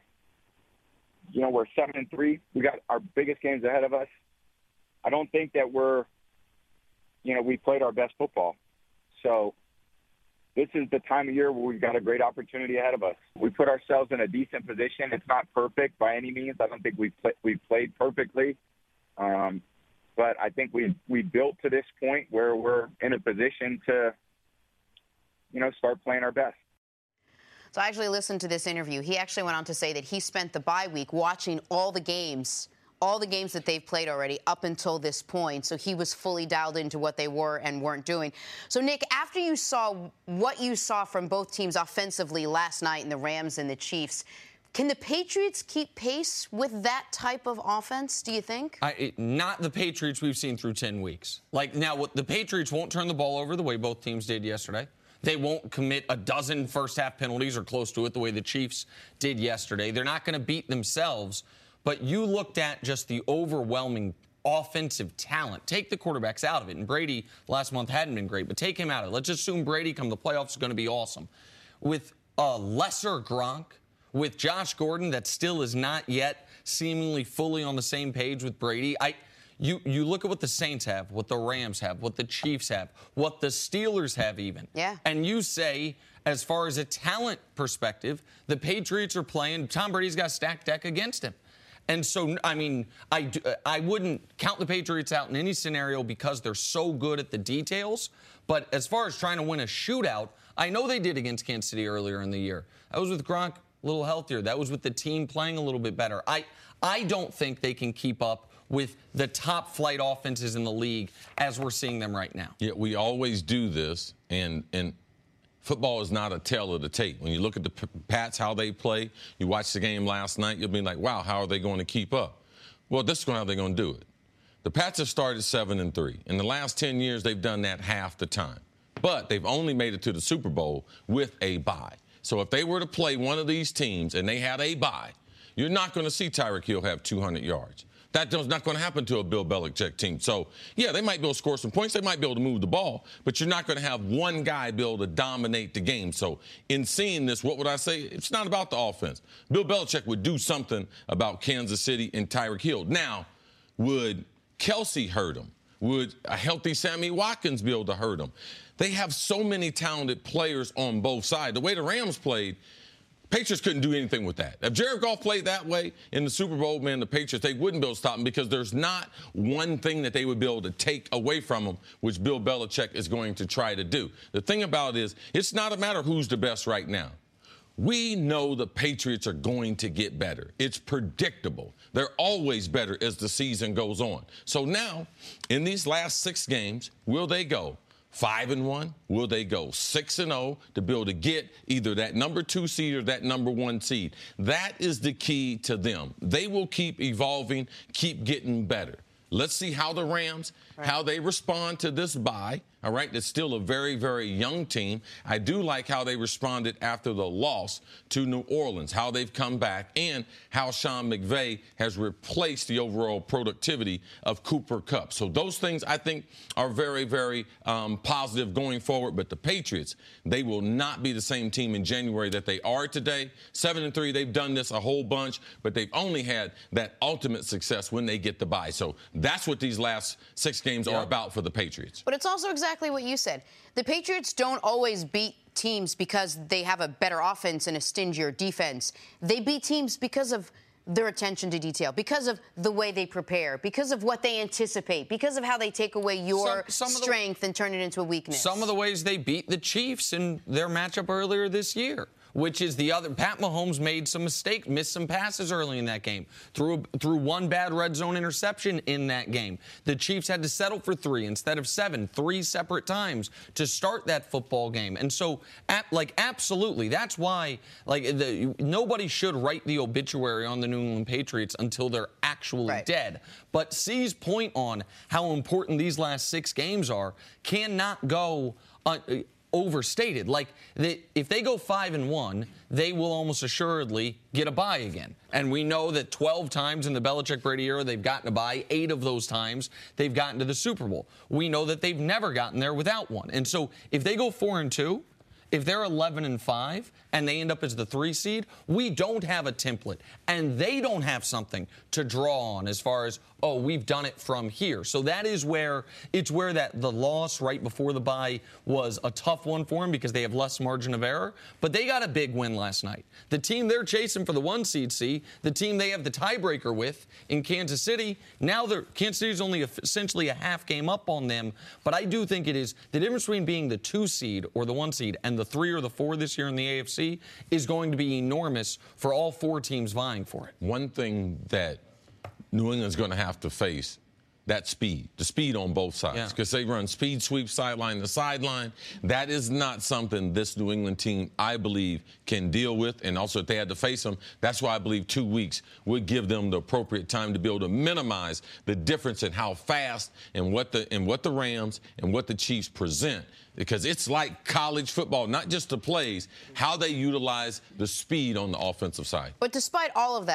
7-3. We got our biggest games ahead of us. I don't think that we played our best football. So this is the time of year where we've got a great opportunity ahead of us. We put ourselves in a decent position. It's not perfect by any means. I don't think we've played perfectly. But I think we built to this point where we're in a position to, start playing our best. So I actually listened to this interview. He actually went on to say that he spent the bye week watching all the games that they've played already up until this point. So he was fully dialed into what they were and weren't doing. So, Nick, after you saw what you saw from both teams offensively last night in the Rams and the Chiefs, can the Patriots keep pace with that type of offense, do you think? Not the Patriots we've seen through 10 weeks. The Patriots won't turn the ball over the way both teams did yesterday. They won't commit a dozen first-half penalties or close to it the way the Chiefs did yesterday. They're not going to beat themselves. But you looked at just the overwhelming offensive talent. Take the quarterbacks out of it. And Brady last month hadn't been great, but take him out of it. Let's assume Brady come the playoffs is going to be awesome. With a lesser Gronk, with Josh Gordon that still is not yet seemingly fully on the same page with Brady, You look at what the Saints have, what the Rams have, what the Chiefs have, what the Steelers have even. Yeah. And you say, as far as a talent perspective, the Patriots are playing, Tom Brady's got a stacked deck against him. And so, I mean, I wouldn't count the Patriots out in any scenario because they're so good at the details. But as far as trying to win a shootout, I know they did against Kansas City earlier in the year. That was with Gronk a little healthier. That was with the team playing a little bit better. I don't think they can keep up with the top flight offenses in the league as we're seeing them right now. Yeah, we always do this, and football is not a tale of the tape. When you look at the Pats, how they play, you watch the game last night, you'll be like, wow, how are they going to keep up? Well, this is how they're going to do it. The Pats have started 7-3. In the last 10 years, they've done that half the time. But they've only made it to the Super Bowl with a bye. So if they were to play one of these teams and they had a bye, you're not going to see Tyreek Hill have 200 yards. That's not going to happen to a Bill Belichick team. So, yeah, they might be able to score some points. They might be able to move the ball. But you're not going to have one guy be able to dominate the game. So, in seeing this, what would I say? It's not about the offense. Bill Belichick would do something about Kansas City and Tyreek Hill. Now, would Kelsey hurt him? Would a healthy Sammy Watkins be able to hurt him? They have so many talented players on both sides. The way the Rams played, Patriots couldn't do anything with that. If Jared Goff played that way in the Super Bowl, man, the Patriots, they wouldn't be able to stop him because there's not one thing that they would be able to take away from him, which Bill Belichick is going to try to do. The thing about it is, it's not a matter of who's the best right now. We know the Patriots are going to get better. It's predictable. They're always better as the season goes on. So now, in these last 6 games, will they go 5-1? Will they go 6-0 to be able to get either that number 2 seed or that number 1 seed? That is the key to them. They will keep evolving, keep getting better. Let's see how the Rams, how they respond to this bye. All right, it's still a very, very young team. I do like how they responded after the loss to New Orleans, how they've come back, and how Sean McVay has replaced the overall productivity of Cooper Kupp. So those things, I think, are very, very positive going forward. But the Patriots, they will not be the same team in January that they are today. 7-3, they've done this a whole bunch, but they've only had that ultimate success when they get the bye. So that's what these last 6 games are about for the Patriots. But it's also exactly what you said. The Patriots don't always beat teams because they have a better offense and a stingier defense. They beat teams because of their attention to detail, because of the way they prepare, because of what they anticipate, because of how they take away your strength and turn it into a weakness. Some of the ways they beat the Chiefs in their matchup earlier this year, which is the other. Pat Mahomes made some mistakes, missed some passes early in that game, threw one bad red zone interception in that game. The Chiefs had to settle for 3 instead of 7, 3 separate times to start that football game. And so, absolutely, that's why, nobody should write the obituary on the New England Patriots until they're actually dead. But C's point on how important these last 6 games are cannot go overstated. If they go 5-1, they will almost assuredly get a bye again. And we know that 12 times in the Belichick-Brady era they've gotten a bye. 8 of those times they've gotten to the Super Bowl. We know that they've never gotten there without one. And so if they go 4-2, if they're 11-5 and they end up as the 3 seed, we don't have a template. And they don't have something to draw on as far as, oh, we've done it from here. So that is where the loss right before the bye was a tough one for them because they have less margin of error. But they got a big win last night. The team they're chasing for the 1 seed C, the team they have the tiebreaker with in Kansas City, now Kansas City's only essentially a half game up on them. But I do think it is the difference between being the 2 seed or the 1 seed and the 3 or the 4 this year in the AFC is going to be enormous for all 4 teams vying for it. One thing that New England's going to have to face, that speed, the speed on both sides, because they run speed sweep sideline to sideline. That is not something this New England team, I believe, can deal with. And also, if they had to face them, that's why I believe 2 weeks would give them the appropriate time to be able to minimize the difference in how fast and what the Rams and what the Chiefs present. Because it's like college football, not just the plays, how they utilize the speed on the offensive side. But despite all of that,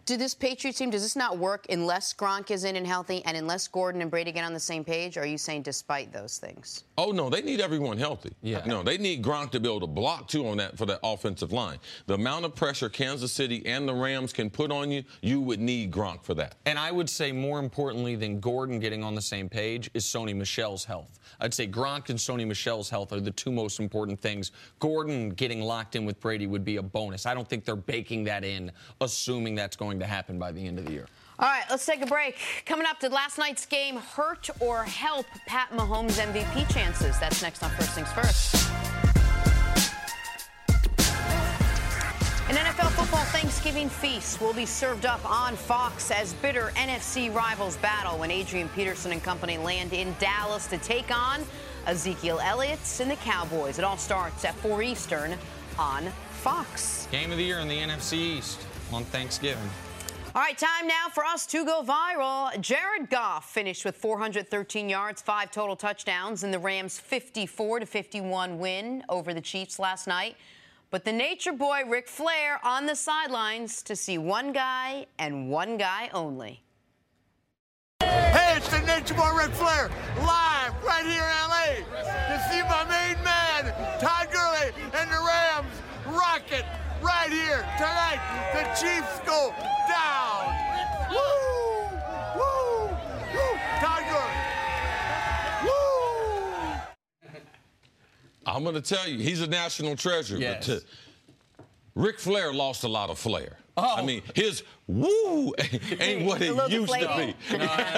Do this Patriots team, does this not work unless Gronk is in and healthy and unless Gordon and Brady get on the same page? Or are you saying despite those things? Oh, no, they need everyone healthy. Yeah. No, they need Gronk to be able to block, too, on that for that offensive line. The amount of pressure Kansas City and the Rams can put on you, you would need Gronk for that. And I would say more importantly than Gordon getting on the same page is Sony Michel's health. I'd say Gronk and Sony Michel's health are the two most important things. Gordon getting locked in with Brady would be a bonus. I don't think they're baking that in, assuming that's going to happen by the end of the year. All right, let's take a break. Coming up, did last night's game hurt or help Pat Mahomes' MVP chances? That's next on First Things First. An NFL football Thanksgiving feast will be served up on Fox as bitter NFC rivals battle when Adrian Peterson and company land in Dallas to take on Ezekiel Elliott and the Cowboys. It all starts at 4 Eastern on Fox. Game of the year in the NFC East on Thanksgiving. All right, time now for us to go viral. Jared Goff finished with 413 yards, 5 total touchdowns in the Rams' 54-51 win over the Chiefs last night. But the nature boy Ric Flair on the sidelines to see one guy and one guy only. Hey, it's the nature boy Ric Flair, live right here in L.A. to see my main man, Todd Gurley, and the Rams rock it right here tonight. The Chiefs go down. Woo! Woo! Woo! Todd Gurley. Woo! I'm going to tell you, he's a national treasure. Yes. But Ric Flair lost a lot of flair. Oh. I mean, his woo ain't what it used to be. You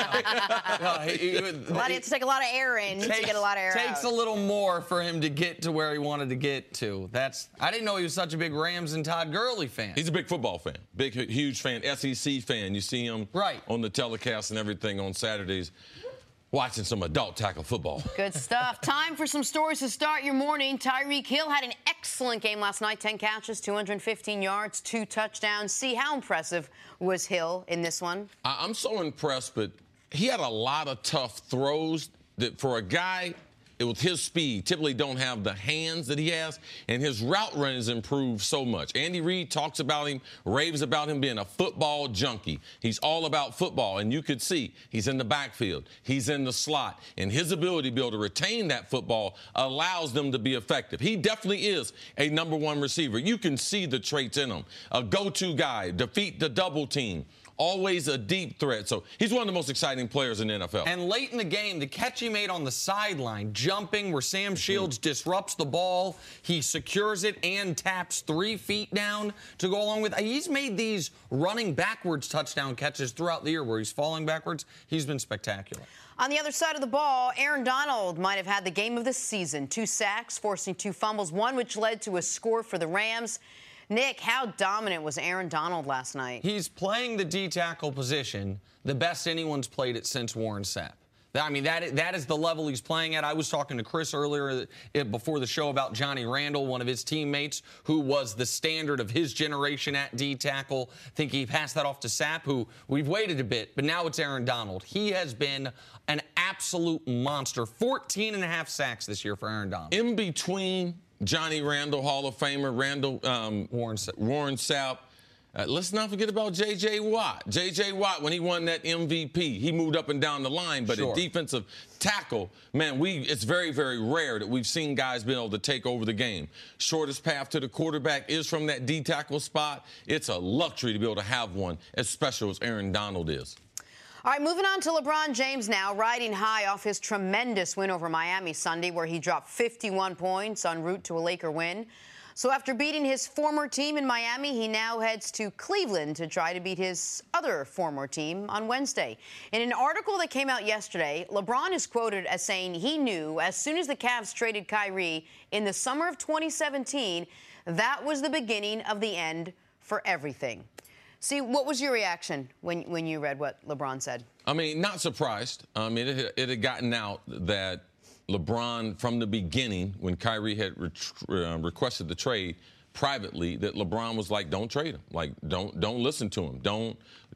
have to take a lot of air in to get a lot of air Takes out. a little more for him to get to where he wanted to get to. I didn't know he was such a big Rams and Todd Gurley fan. He's a big football fan, big, huge fan, SEC fan. You see him on the telecast and everything on Saturdays. Watching some adult tackle football. Good stuff. Time for some stories to start your morning. Tyreek Hill had an excellent game last night. 10 catches, 215 yards, 2 touchdowns. See, how impressive was Hill in this one? I'm so impressed, but he had a lot of tough throws that for a guy with his speed, typically don't have the hands that he has, and his route run has improved so much. Andy Reid talks about him, raves about him being a football junkie. He's all about football, and you could see he's in the backfield, he's in the slot, and his ability to be able to retain that football allows them to be effective. He definitely is a number 1 receiver. You can see the traits in him. A go-to guy, defeat the double team. Always a deep threat. So he's one of the most exciting players in the NFL. And late in the game, the catch he made on the sideline, jumping where Sam Shields disrupts the ball, he secures it and taps 3 feet down to go along with. He's made these running backwards touchdown catches throughout the year where he's falling backwards. He's been spectacular. On the other side of the ball, Aaron Donald might have had the game of the season. 2 sacks, forcing 2 fumbles, one which led to a score for the Rams. Nick, how dominant was Aaron Donald last night? He's playing the D-tackle position the best anyone's played it since Warren Sapp. I mean, that is the level he's playing at. I was talking to Chris earlier before the show about Johnny Randall, one of his teammates, who was the standard of his generation at D-tackle. I think he passed that off to Sapp, who we've waited a bit, but now it's Aaron Donald. He has been an absolute monster. 14.5 sacks this year for Aaron Donald. In between Johnny Randall, Hall of Famer, Warren Sapp. Let's not forget about J.J. Watt. J.J. Watt, when he won that MVP, he moved up and down the line. But Sure. at defensive tackle, man, it's very, very rare that we've seen guys be able to take over the game. Shortest path to the quarterback is from that D-tackle spot. It's a luxury to be able to have one as special as Aaron Donald is. All right, moving on to LeBron James now, riding high off his tremendous win over Miami Sunday, where he dropped 51 points en route to a Laker win. So after beating his former team in Miami, he now heads to Cleveland to try to beat his other former team on Wednesday. In an article that came out yesterday, LeBron is quoted as saying he knew as soon as the Cavs traded Kyrie in the summer of 2017, that was the beginning of the end for everything. See, what was your reaction when you read what LeBron said? I mean, not surprised. It had gotten out that LeBron, from the beginning, when Kyrie had requested the trade privately, that LeBron was like, don't trade him. Like, don't listen to him. Don't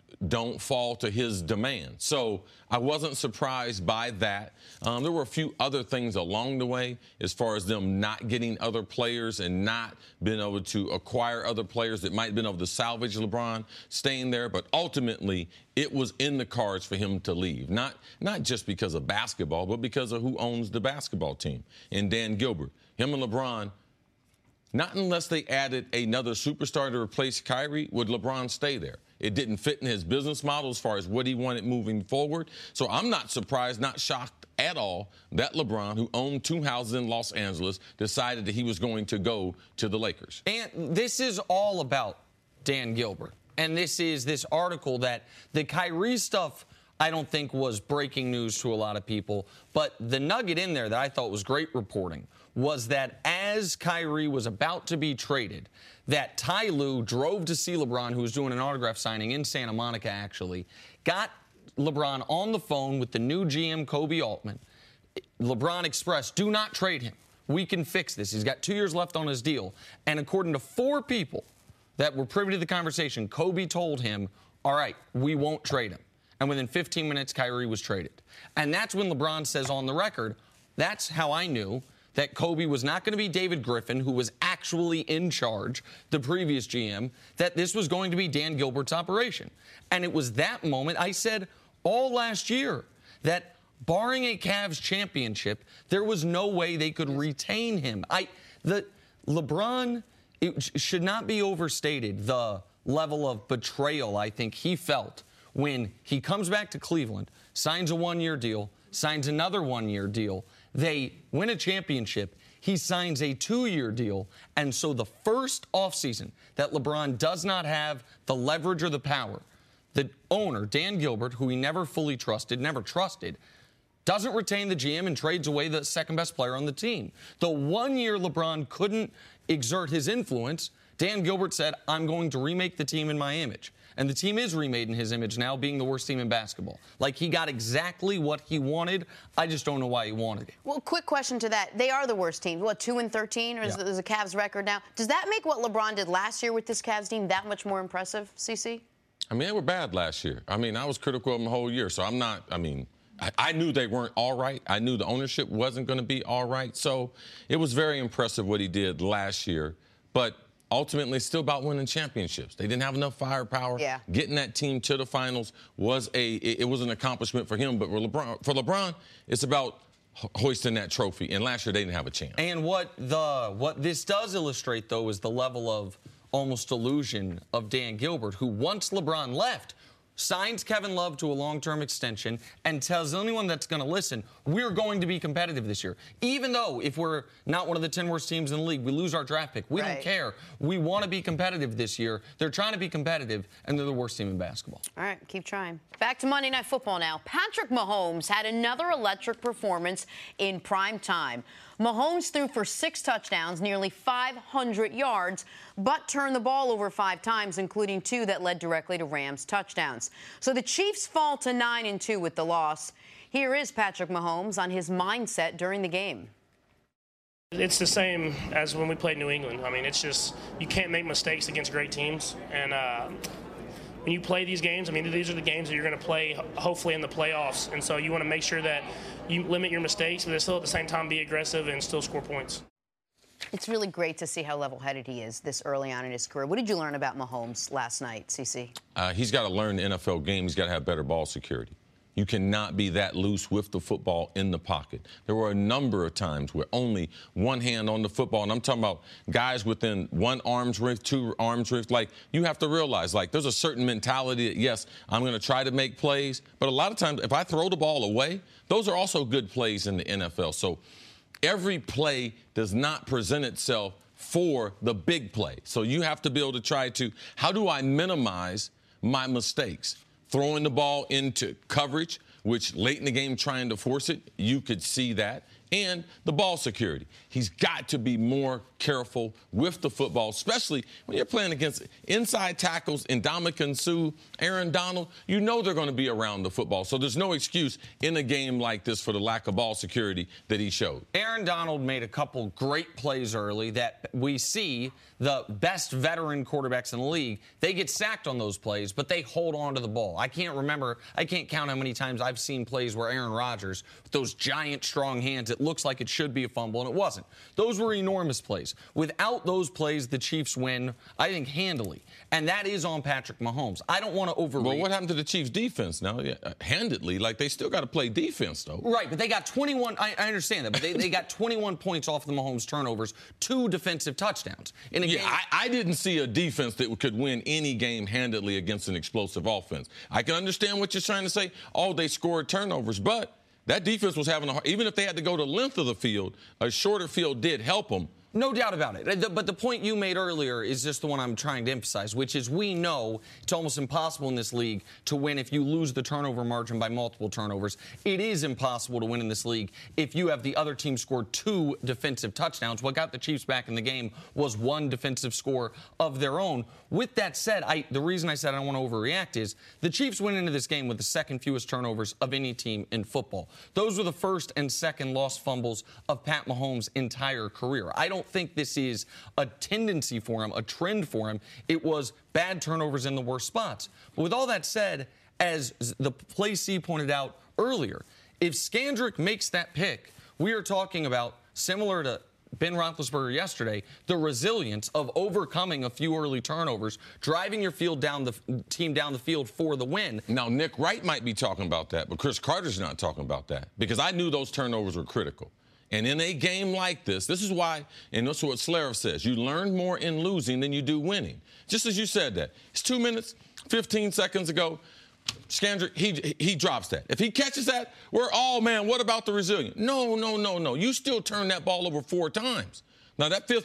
don't fall to his demand. So I wasn't surprised by that. There were a few other things along the way as far as them not getting other players and not being able to acquire other players that might have been able to salvage LeBron staying there. But ultimately, it was in the cards for him to leave, not just because of basketball, but because of who owns the basketball team. And Dan Gilbert, him and LeBron, not unless they added another superstar to replace Kyrie, would LeBron stay there. It didn't fit in his business model as far as what he wanted moving forward. So I'm not surprised, not shocked at all that LeBron, who owned 2 houses in Los Angeles, decided that he was going to go to the Lakers. And this is all about Dan Gilbert. And this is this article that the Kyrie stuff I don't think was breaking news to a lot of people. But the nugget in there that I thought was great reporting was that as Kyrie was about to be traded, that Ty Lue drove to see LeBron, who was doing an autograph signing in Santa Monica, actually, got LeBron on the phone with the new GM, Kobe Altman. LeBron expressed, do not trade him. We can fix this. He's got 2 years left on his deal. And according to 4 people that were privy to the conversation, Kobe told him, all right, we won't trade him. And within 15 minutes, Kyrie was traded. And that's when LeBron says on the record, that's how I knew that Kobe was not going to be David Griffin, who was actually in charge, the previous GM, that this was going to be Dan Gilbert's operation. And it was that moment I said all last year that barring a Cavs championship, there was no way they could retain him. LeBron, it should not be overstated, the level of betrayal I think he felt when he comes back to Cleveland, signs a 1-year deal, signs another 1-year deal. They win a championship. He signs a 2-year deal. And so the first offseason that LeBron does not have the leverage or the power, the owner, Dan Gilbert, who he never fully trusted, doesn't retain the GM and trades away the second-best player on the team. The 1 year LeBron couldn't exert his influence, Dan Gilbert said, I'm going to remake the team in my image. And the team is remade in his image now, being the worst team in basketball. Like, he got exactly what he wanted. I just don't know why he wanted it. Well, quick question to that. They are the worst team. What, 2-13? Or is the Cavs record now? Does that make what LeBron did last year with this Cavs team that much more impressive, CC? I mean, they were bad last year. I mean, I was critical of them the whole year. So I knew they weren't all right. I knew the ownership wasn't going to be all right. So it was very impressive what he did last year. But ultimately, it's still about winning championships. They didn't have enough firepower. Yeah. Getting that team to the finals was an accomplishment for him. But for LeBron, it's about hoisting that trophy. And last year, they didn't have a chance. And what this does illustrate, though, is the level of almost delusion of Dan Gilbert, who once LeBron left, signs Kevin Love to a long-term extension and tells anyone that's going to listen, we're going to be competitive this year. Even though if we're not one of the 10 worst teams in the league, we lose our draft pick. We don't care. We want to be competitive this year. They're trying to be competitive, and they're the worst team in basketball. All right, keep trying. Back to Monday Night Football now. Patrick Mahomes had another electric performance in prime time. Mahomes threw for 6 touchdowns, nearly 500 yards, but turned the ball over 5 times, including 2 that led directly to Rams touchdowns. So the Chiefs fall to 9-2 with the loss. Here is Patrick Mahomes on his mindset during the game. It's the same as when we played New England. I mean, it's just you can't make mistakes against great teams. And when you play these games, I mean, these are the games that you're going to play, hopefully, in the playoffs. And so you want to make sure that you limit your mistakes, but still at the same time be aggressive and still score points. It's really great to see how level-headed he is this early on in his career. What did you learn about Mahomes last night, CC? He's got to learn the NFL game. He's got to have better ball security. You cannot be that loose with the football in the pocket. There were a number of times where only one hand on the football, and I'm talking about guys within 1 arm's width, 2 arm's width. Like, you have to realize, like, there's a certain mentality that, yes, I'm going to try to make plays, but a lot of times if I throw the ball away, those are also good plays in the NFL. So every play does not present itself for the big play. So you have to be able to try to, how do I minimize my mistakes? Throwing the ball into coverage, which late in the game trying to force it, you could see that. and the ball security. He's got to be more careful with the football, especially when you're playing against inside tackles, Ndamukong Suh, Aaron Donald. You know they're going to be around the football. So there's no excuse in a game like this for the lack of ball security that he showed. Aaron Donald made a couple great plays early that we see the best veteran quarterbacks in the league. They get sacked on those plays, but they hold on to the ball. I can't count how many times I've seen plays where Aaron Rodgers, with those giant, strong hands, it looks like it should be a fumble, and it wasn't. Those were enormous plays. Without those plays, the Chiefs win, I think, handily. And that is on Patrick Mahomes. I don't want to overreach. Well, what happened to the Chiefs' defense now? Yeah, handedly, like they still got to play defense, though. Right, but they got 21. I understand that, but they got 21 points off the Mahomes turnovers, 2 defensive touchdowns. In a game. I didn't see a defense that could win any game handedly against an explosive offense. I can understand what you're trying to say. Oh, they scored turnovers, but that defense was having a hard, even if they had to go the length of the field, a shorter field did help them. No doubt about it. But the point you made earlier is just the one I'm trying to emphasize, which is we know it's almost impossible in this league to win if you lose the turnover margin by multiple turnovers. It is impossible to win in this league if you have the other team score 2 defensive touchdowns. What got the Chiefs back in the game was 1 defensive score of their own. With that said, the reason I said I don't want to overreact is the Chiefs went into this game with the second fewest turnovers of any team in football. Those were the first and second lost fumbles of Pat Mahomes' entire career. I don't think this is a tendency for him, a trend for him. It was bad turnovers in the worst spots. But with all that said, as the Play C pointed out earlier, if Scandrick makes that pick, we are talking about, similar to Ben Roethlisberger yesterday, the resilience of overcoming a few early turnovers, driving your team down the field for the win. Now, Nick Wright might be talking about that, but Chris Carter's not talking about that because I knew those turnovers were critical. And in a game like this is why, and that's what Slav says, you learn more in losing than you do winning. Just as you said that. It's 2 minutes, 15 seconds ago. Scandrick, he drops that. If he catches that, we're all, man, what about the resilience? No. You still turn that ball over 4 times. Now, that fifth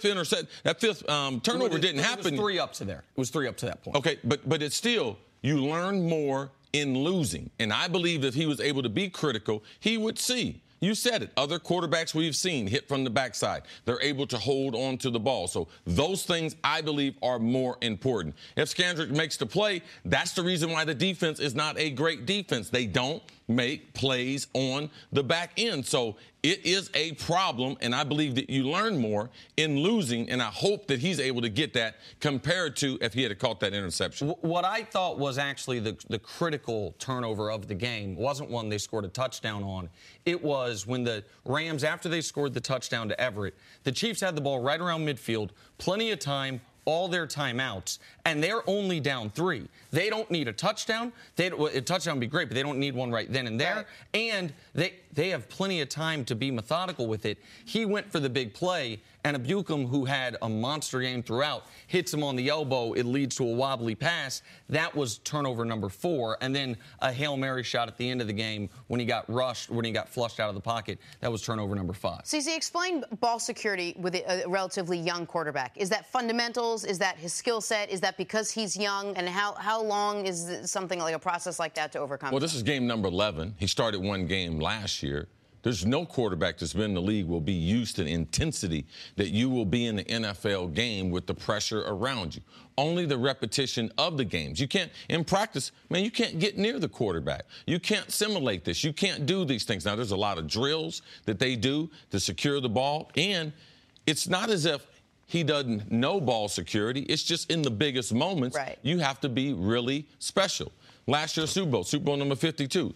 turnover didn't happen. It was 3 up to there. It was 3 up to that point. Okay, but it's still, you learn more in losing. And I believe that if he was able to be critical, he would see. You said it. Other quarterbacks we've seen hit from the backside. They're able to hold on to the ball. So those things, I believe, are more important. If Scandrick makes the play, that's the reason why the defense is not a great defense. They don't make plays on the back end. So it is a problem, and I believe that you learn more in losing, and I hope that he's able to get that compared to if he had caught that interception. What I thought was actually the critical turnover of the game wasn't one they scored a touchdown on. It was when the Rams, after they scored the touchdown to Everett, the Chiefs had the ball right around midfield, plenty of time, all their timeouts, and they're only down 3. They don't need a touchdown. A touchdown would be great, but they don't need one right then and there. Right. And they have plenty of time to be methodical with it. He went for the big play, and Abukum, who had a monster game throughout, hits him on the elbow. It leads to a wobbly pass. That was turnover number 4. And then a Hail Mary shot at the end of the game when he got rushed, when he got flushed out of the pocket. That was turnover number 5. CC, explain ball security with a relatively young quarterback. Is that fundamentals? Is that his skill set? Is that because he's young? And how long is something like a process like that to overcome? Well, this is game number 11. He started 1 game last year. There's no quarterback that's been in the league will be used to the intensity that you will be in the NFL game with the pressure around you. Only the repetition of the games. You can't, in practice, man, you can't get near the quarterback. You can't simulate this. You can't do these things. Now, there's a lot of drills that they do to secure the ball, and it's not as if he doesn't know ball security. It's just in the biggest moments, right, you have to be really special. Last year, Super Bowl number 52,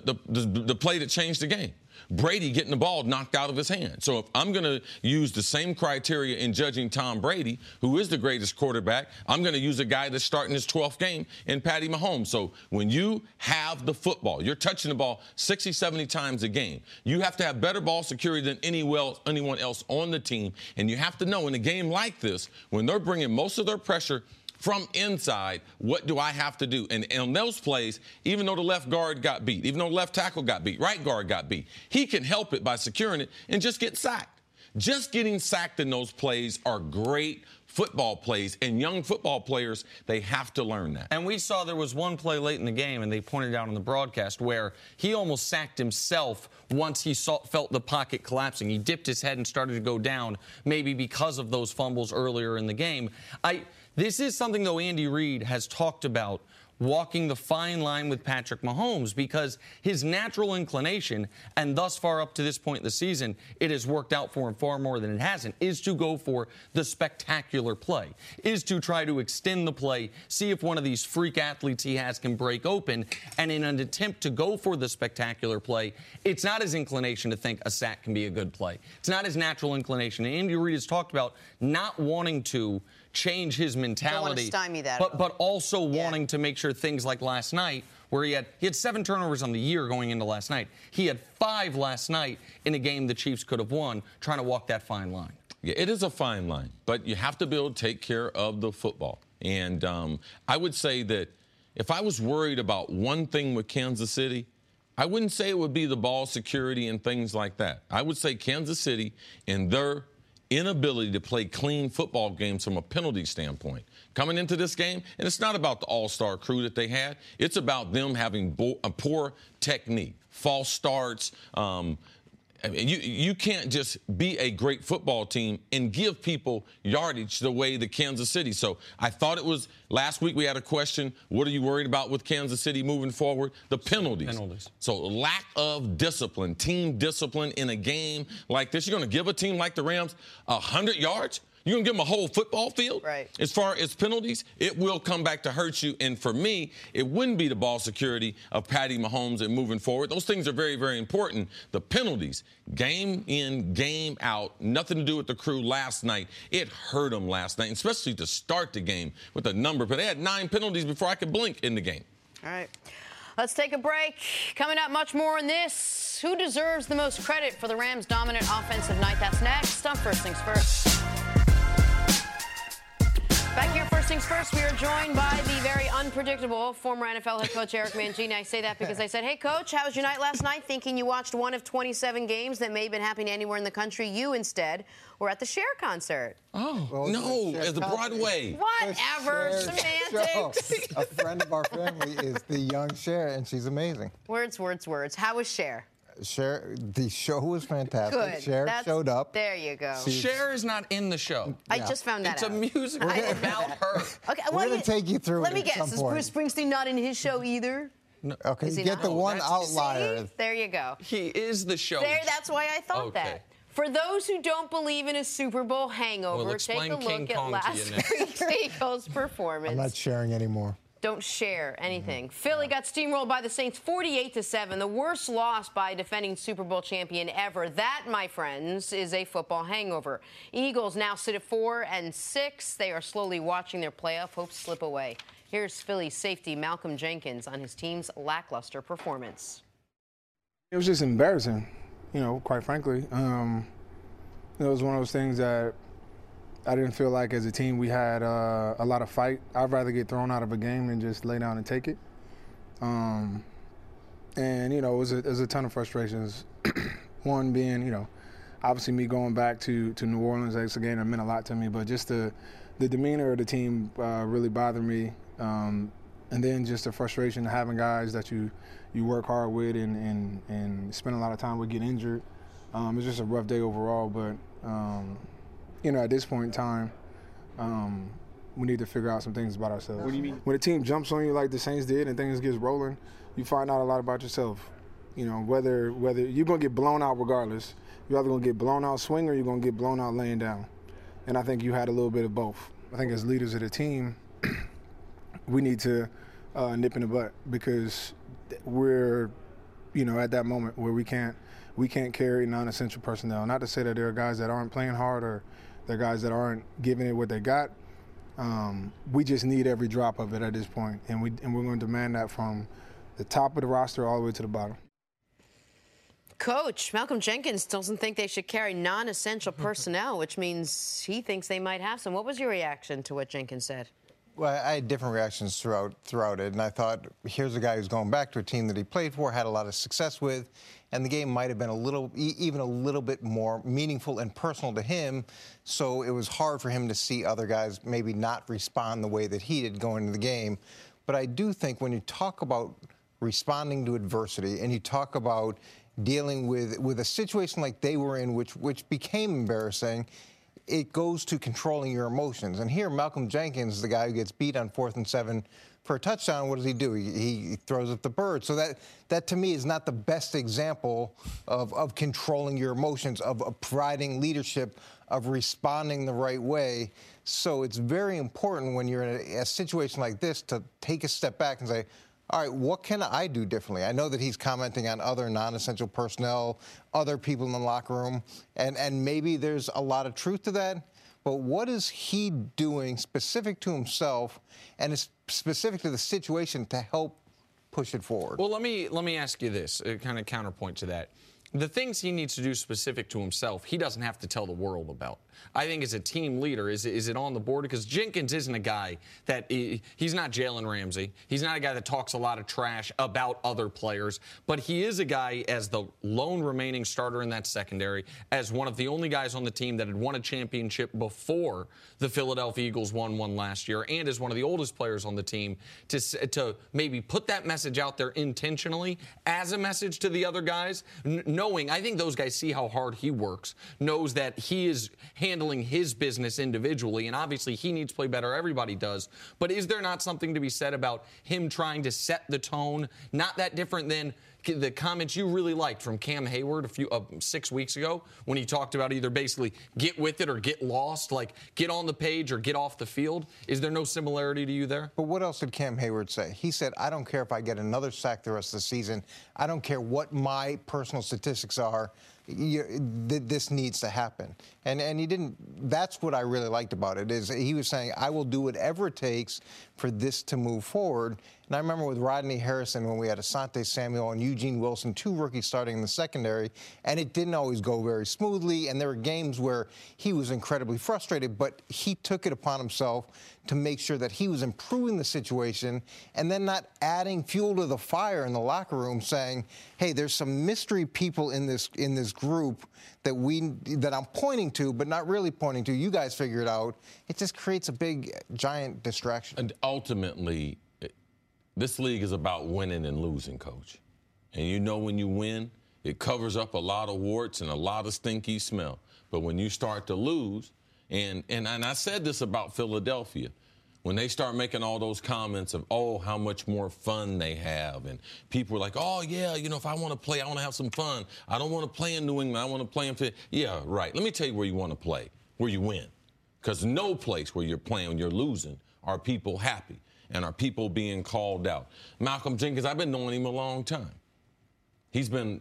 the play that changed the game. Brady getting the ball knocked out of his hand. So if I'm going to use the same criteria in judging Tom Brady, who is the greatest quarterback, I'm going to use a guy that's starting his 12th game in Patty Mahomes. So when you have the football, you're touching the ball 60, 70 times a game. You have to have better ball security than anyone else on the team. And you have to know in a game like this, when they're bringing most of their pressure from inside, what do I have to do? And on those plays, even though the left guard got beat, even though the left tackle got beat, right guard got beat, he can help it by securing it and just get sacked. Just getting sacked in those plays are great football plays. And young football players, they have to learn that. And we saw there was one play late in the game, and they pointed out on the broadcast, where he almost sacked himself once he felt the pocket collapsing. He dipped his head and started to go down, maybe because of those fumbles earlier in the game. This is something, though, Andy Reid has talked about, walking the fine line with Patrick Mahomes, because his natural inclination, and thus far up to this point in the season, it has worked out for him far more than it hasn't, is to go for the spectacular play, is to try to extend the play, see if one of these freak athletes he has can break open, and in an attempt to go for the spectacular play, it's not his inclination to think a sack can be a good play. It's not his natural inclination. And Andy Reid has talked about not wanting to change his mentality, don't want to stymie that but also wanting to make sure things like last night, where he had 7 turnovers on the year going into last night. He had 5 last night in a game the Chiefs could have won, trying to walk that fine line. Yeah, it is a fine line, but you have to be able to take care of the football. And I would say that if I was worried about one thing with Kansas City, I wouldn't say it would be the ball security and things like that. I would say Kansas City and their inability to play clean football games from a penalty standpoint. Coming into this game, and it's not about the all-star crew that they had. It's about them having a poor technique, false starts. You can't just be a great football team and give people yardage the way the Kansas City. So I thought it was last week we had a question, what are you worried about with Kansas City moving forward? The penalties. So lack of discipline, team discipline in a game like this. You're going to give a team like the Rams 100 yards? You're going to give them a whole football field? Right. As far as penalties, it will come back to hurt you. And for me, it wouldn't be the ball security of Patty Mahomes and moving forward. Those things are very, very important. The penalties, game in, game out, nothing to do with the crew last night. It hurt them last night, especially to start the game with a number. But they had 9 penalties before I could blink in the game. All right. Let's take a break. Coming up, much more on this. Who deserves the most credit for the Rams' dominant offensive night? That's next on First Things First. Back here, First Things First, we are joined by the very unpredictable former NFL head coach Eric Mangini. I say that because I said, hey, Coach, how was your night last night? Thinking you watched one of 27 games that may have been happening anywhere in the country. You instead were at the Cher concert. Oh, well, no, at the Broadway. Whatever, semantics. A friend of our family is the young Cher, and she's amazing. Words. How was Cher? Cher, the show was fantastic. Good. Cher showed up. There you go. Cher is not in the show. I just found that out. It's a musical about her. Okay, we're going to take you through Let it me at guess. some point. Is Bruce Springsteen not in his show either? No. Okay, you get the one outlier. See? There you go. He is the show. That's why I thought that. For those who don't believe in a Super Bowl hangover, take a look at last week's Eagles performance. I'm not sharing anymore. Don't share anything. Philly got steamrolled by the Saints 48-7, the worst loss by a defending Super Bowl champion ever. That, my friends, is a football hangover. Eagles now sit at 4-6. They are slowly watching their playoff hopes slip away. Here's Philly safety Malcolm Jenkins on his team's lackluster performance. It was just embarrassing, quite frankly. It was one of those things that I didn't feel like as a team we had a lot of fight. I'd rather get thrown out of a game than just lay down and take it. And, it was a ton of frustrations. One being, obviously me going back to New Orleans, it's a game that meant a lot to me, but just the demeanor of the team really bothered me. And then just the frustration of having guys that you work hard with and spend a lot of time with get injured. It was just a rough day overall, but at this point in time, we need to figure out some things about ourselves. What do you mean? When a team jumps on you like the Saints did and things gets rolling, you find out a lot about yourself. Whether you're going to get blown out regardless. You're either going to get blown out swinging or you're going to get blown out laying down. And I think you had a little bit of both. I think as leaders of the team, we need to nip in the butt because we're, at that moment where we can't carry non-essential personnel. Not to say that there are guys that aren't playing hard or there are guys that aren't giving it what they got. We just need every drop of it at this point, and we're going to demand that from the top of the roster all the way to the bottom. Coach Malcolm Jenkins doesn't think they should carry non-essential personnel, which means he thinks they might have some. What was your reaction to what Jenkins said? Well, I had different reactions throughout it, and I thought, here's a guy who's going back to a team that he played for, had a lot of success with, and the game might have been even a little bit more meaningful and personal to him. So it was hard for him to see other guys maybe not respond the way that he did going into the game. But I do think when you talk about responding to adversity and you talk about dealing with a situation like they were in, which became embarrassing, it goes to controlling your emotions. And here, Malcolm Jenkins, the guy who gets beat on 4th and 7 for a touchdown, what does he do? He throws up the bird. So that to me is not the best example of controlling your emotions, of providing leadership, of responding the right way. So it's very important when you're in a situation like this to take a step back and say, all right, what can I do differently? I know that he's commenting on other non-essential personnel, other people in the locker room, and maybe there's a lot of truth to that. But what is he doing specific to himself and specific to the situation to help push it forward? Well, let me ask you this, a kind of counterpoint to that. The things he needs to do specific to himself, he doesn't have to tell the world about. I think as a team leader, is it on the board? Because Jenkins isn't a guy that he's not Jalen Ramsey. He's not a guy that talks a lot of trash about other players. But he is a guy, as the lone remaining starter in that secondary, as one of the only guys on the team that had won a championship before the Philadelphia Eagles won one last year, and as one of the oldest players on the team, to maybe put that message out there intentionally as a message to the other guys, knowing, I think those guys see how hard he works, knows that he is handling his business individually, and obviously he needs to play better. Everybody does. But is there not something to be said about him trying to set the tone? Not that different than the comments you really liked from Cam Hayward 6 weeks ago when he talked about either basically get with it or get lost, like get on the page or get off the field. Is there no similarity to you there? But what else did Cam Hayward say? He said, I don't care if I get another sack the rest of the season. I don't care what my personal statistics are. This needs to happen. And he didn't. That's what I really liked about it, is he was saying, I will do whatever it takes for this to move forward. And I remember with Rodney Harrison when we had Asante Samuel and Eugene Wilson, 2 rookies starting in the secondary, and it didn't always go very smoothly, and there were games where he was incredibly frustrated, but he took it upon himself to make sure that he was improving the situation and then not adding fuel to the fire in the locker room, saying, hey, there's some mystery people in this group that I'm pointing to, but not really pointing to. You guys figure it out. It just creates a big, giant distraction. And ultimately, this league is about winning and losing, Coach. And you know when you win, it covers up a lot of warts and a lot of stinky smell. But when you start to lose, and I said this about Philadelphia, when they start making all those comments of, oh, how much more fun they have, and people are like, oh, yeah, you know, if I want to play, I want to have some fun. I don't want to play in New England. I want to play in Philly. Yeah, right. Let me tell you where you want to play, where you win. Because no place where you're playing, when you're losing, are people happy and are people being called out. Malcolm Jenkins, I've been knowing him a long time. He's been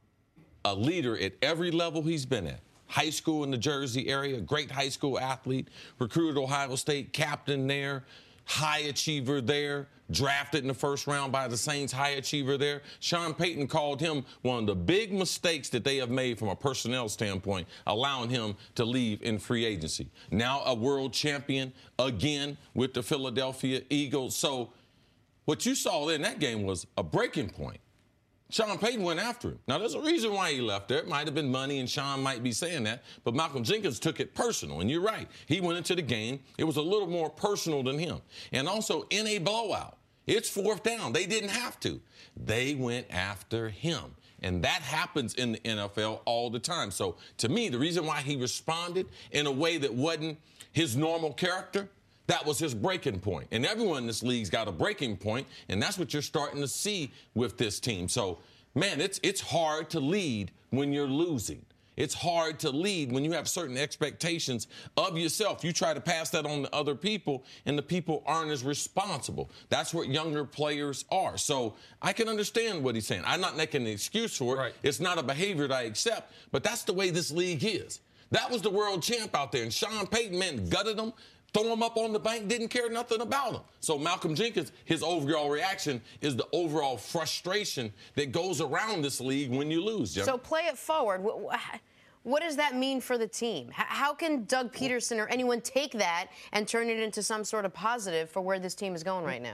a leader at every level he's been at. High school in the Jersey area, great high school athlete, recruited Ohio State, captain there, high achiever there, drafted in the first round by the Saints, high achiever there. Sean Payton called him one of the big mistakes that they have made from a personnel standpoint, allowing him to leave in free agency. Now a world champion again with the Philadelphia Eagles. So what you saw in that game was a breaking point. Sean Payton went after him. Now, there's a reason why he left there. It might have been money, and Sean might be saying that. But Malcolm Jenkins took it personal, and you're right. He went into the game. It was a little more personal than him. And also, in a blowout, it's 4th down. They didn't have to. They went after him. And that happens in the NFL all the time. So, to me, the reason why he responded in a way that wasn't his normal character, that was his breaking point. And everyone in this league's got a breaking point, and that's what you're starting to see with this team. So, man, it's hard to lead when you're losing. It's hard to lead when you have certain expectations of yourself. You try to pass that on to other people, and the people aren't as responsible. That's what younger players are. So I can understand what he's saying. I'm not making an excuse for it. Right. It's not a behavior that I accept, but that's the way this league is. That was the world champ out there, and Sean Payton, gutted him, throw him up on the bank, didn't care nothing about him. So Malcolm Jenkins, his overall reaction is the overall frustration that goes around this league when you lose, Jeff. So play it forward. What does that mean for the team? How can Doug Peterson or anyone take that and turn it into some sort of positive for where this team is going right now?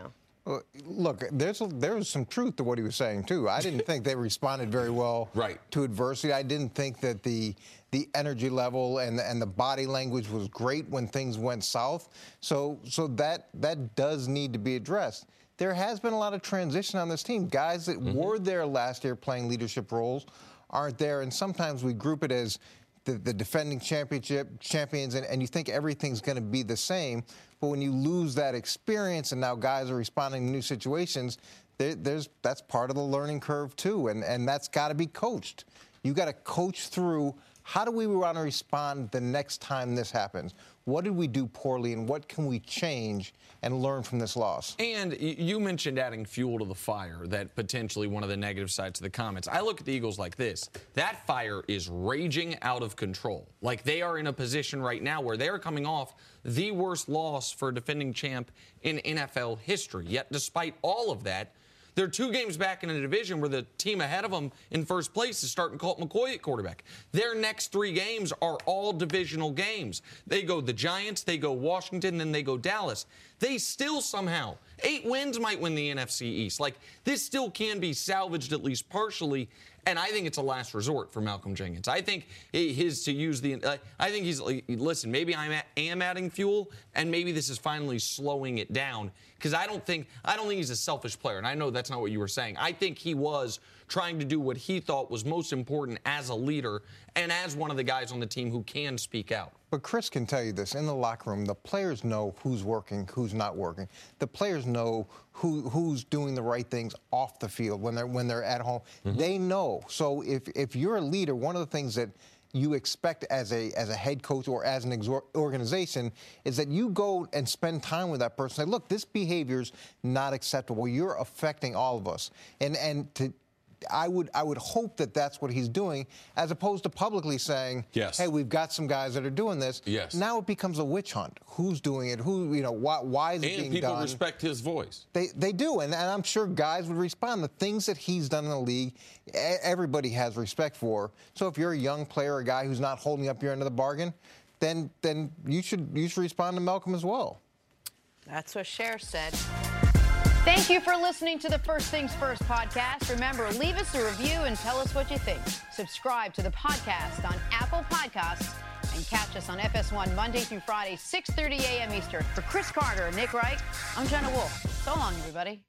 Well, look, there was some truth to what he was saying, too. I didn't think they responded very well to adversity. I didn't think that the energy level and the body language was great when things went south. So that does need to be addressed. There has been a lot of transition on this team. Guys that were there last year playing leadership roles aren't there, and sometimes we group it as the defending champions, and you think everything's going to be the same. But when you lose that experience and now guys are responding to new situations, that's part of the learning curve too, and that's got to be coached. You got to coach through, how do we want to respond the next time this happens? What did we do poorly, and what can we change and learn from this loss? And you mentioned adding fuel to the fire, that potentially one of the negative sides of the comments. I look at the Eagles like this. That fire is raging out of control. Like, they are in a position right now where they are coming off the worst loss for a defending champ in NFL history. Yet, despite all of that, they're 2 games back in a division where the team ahead of them in first place is starting Colt McCoy at quarterback. Their next 3 games are all divisional games. They go the Giants, they go Washington, then they go Dallas. They still somehow, 8 wins might win the NFC East. Like, this still can be salvaged at least partially, and I think it's a last resort for Malcolm Jenkins. I think his to use the, I think he's like, listen, maybe I am adding fuel, and maybe this is finally slowing it down, because I don't think he's a selfish player, and I know that's not what you were saying. I think he was trying to do what he thought was most important as a leader and as one of the guys on the team who can speak out. But Chris can tell you this, in the locker room, the players know who's working, who's not working. The players know who's doing the right things off the field when they're at home. They know. So if you're a leader, one of the things that you expect as a head coach or as an organization is that you go and spend time with that person. Say, look, this behavior's not acceptable. You're affecting all of us. I would hope that that's what he's doing, as opposed to publicly saying, hey, we've got some guys that are doing this. Now it becomes a witch hunt. Who's doing it? Why is it being done? And people respect his voice. They do, and I'm sure guys would respond. The things that he's done in the league, everybody has respect for. So if you're a young player, a guy who's not holding up your end of the bargain, then you should respond to Malcolm as well. That's what Cher said. Thank you for listening to the First Things First podcast. Remember, leave us a review and tell us what you think. Subscribe to the podcast on Apple Podcasts and catch us on FS1 Monday through Friday, 6:30 a.m. Eastern. For Chris Carter and Nick Wright, I'm Jenna Wolf. So long, everybody.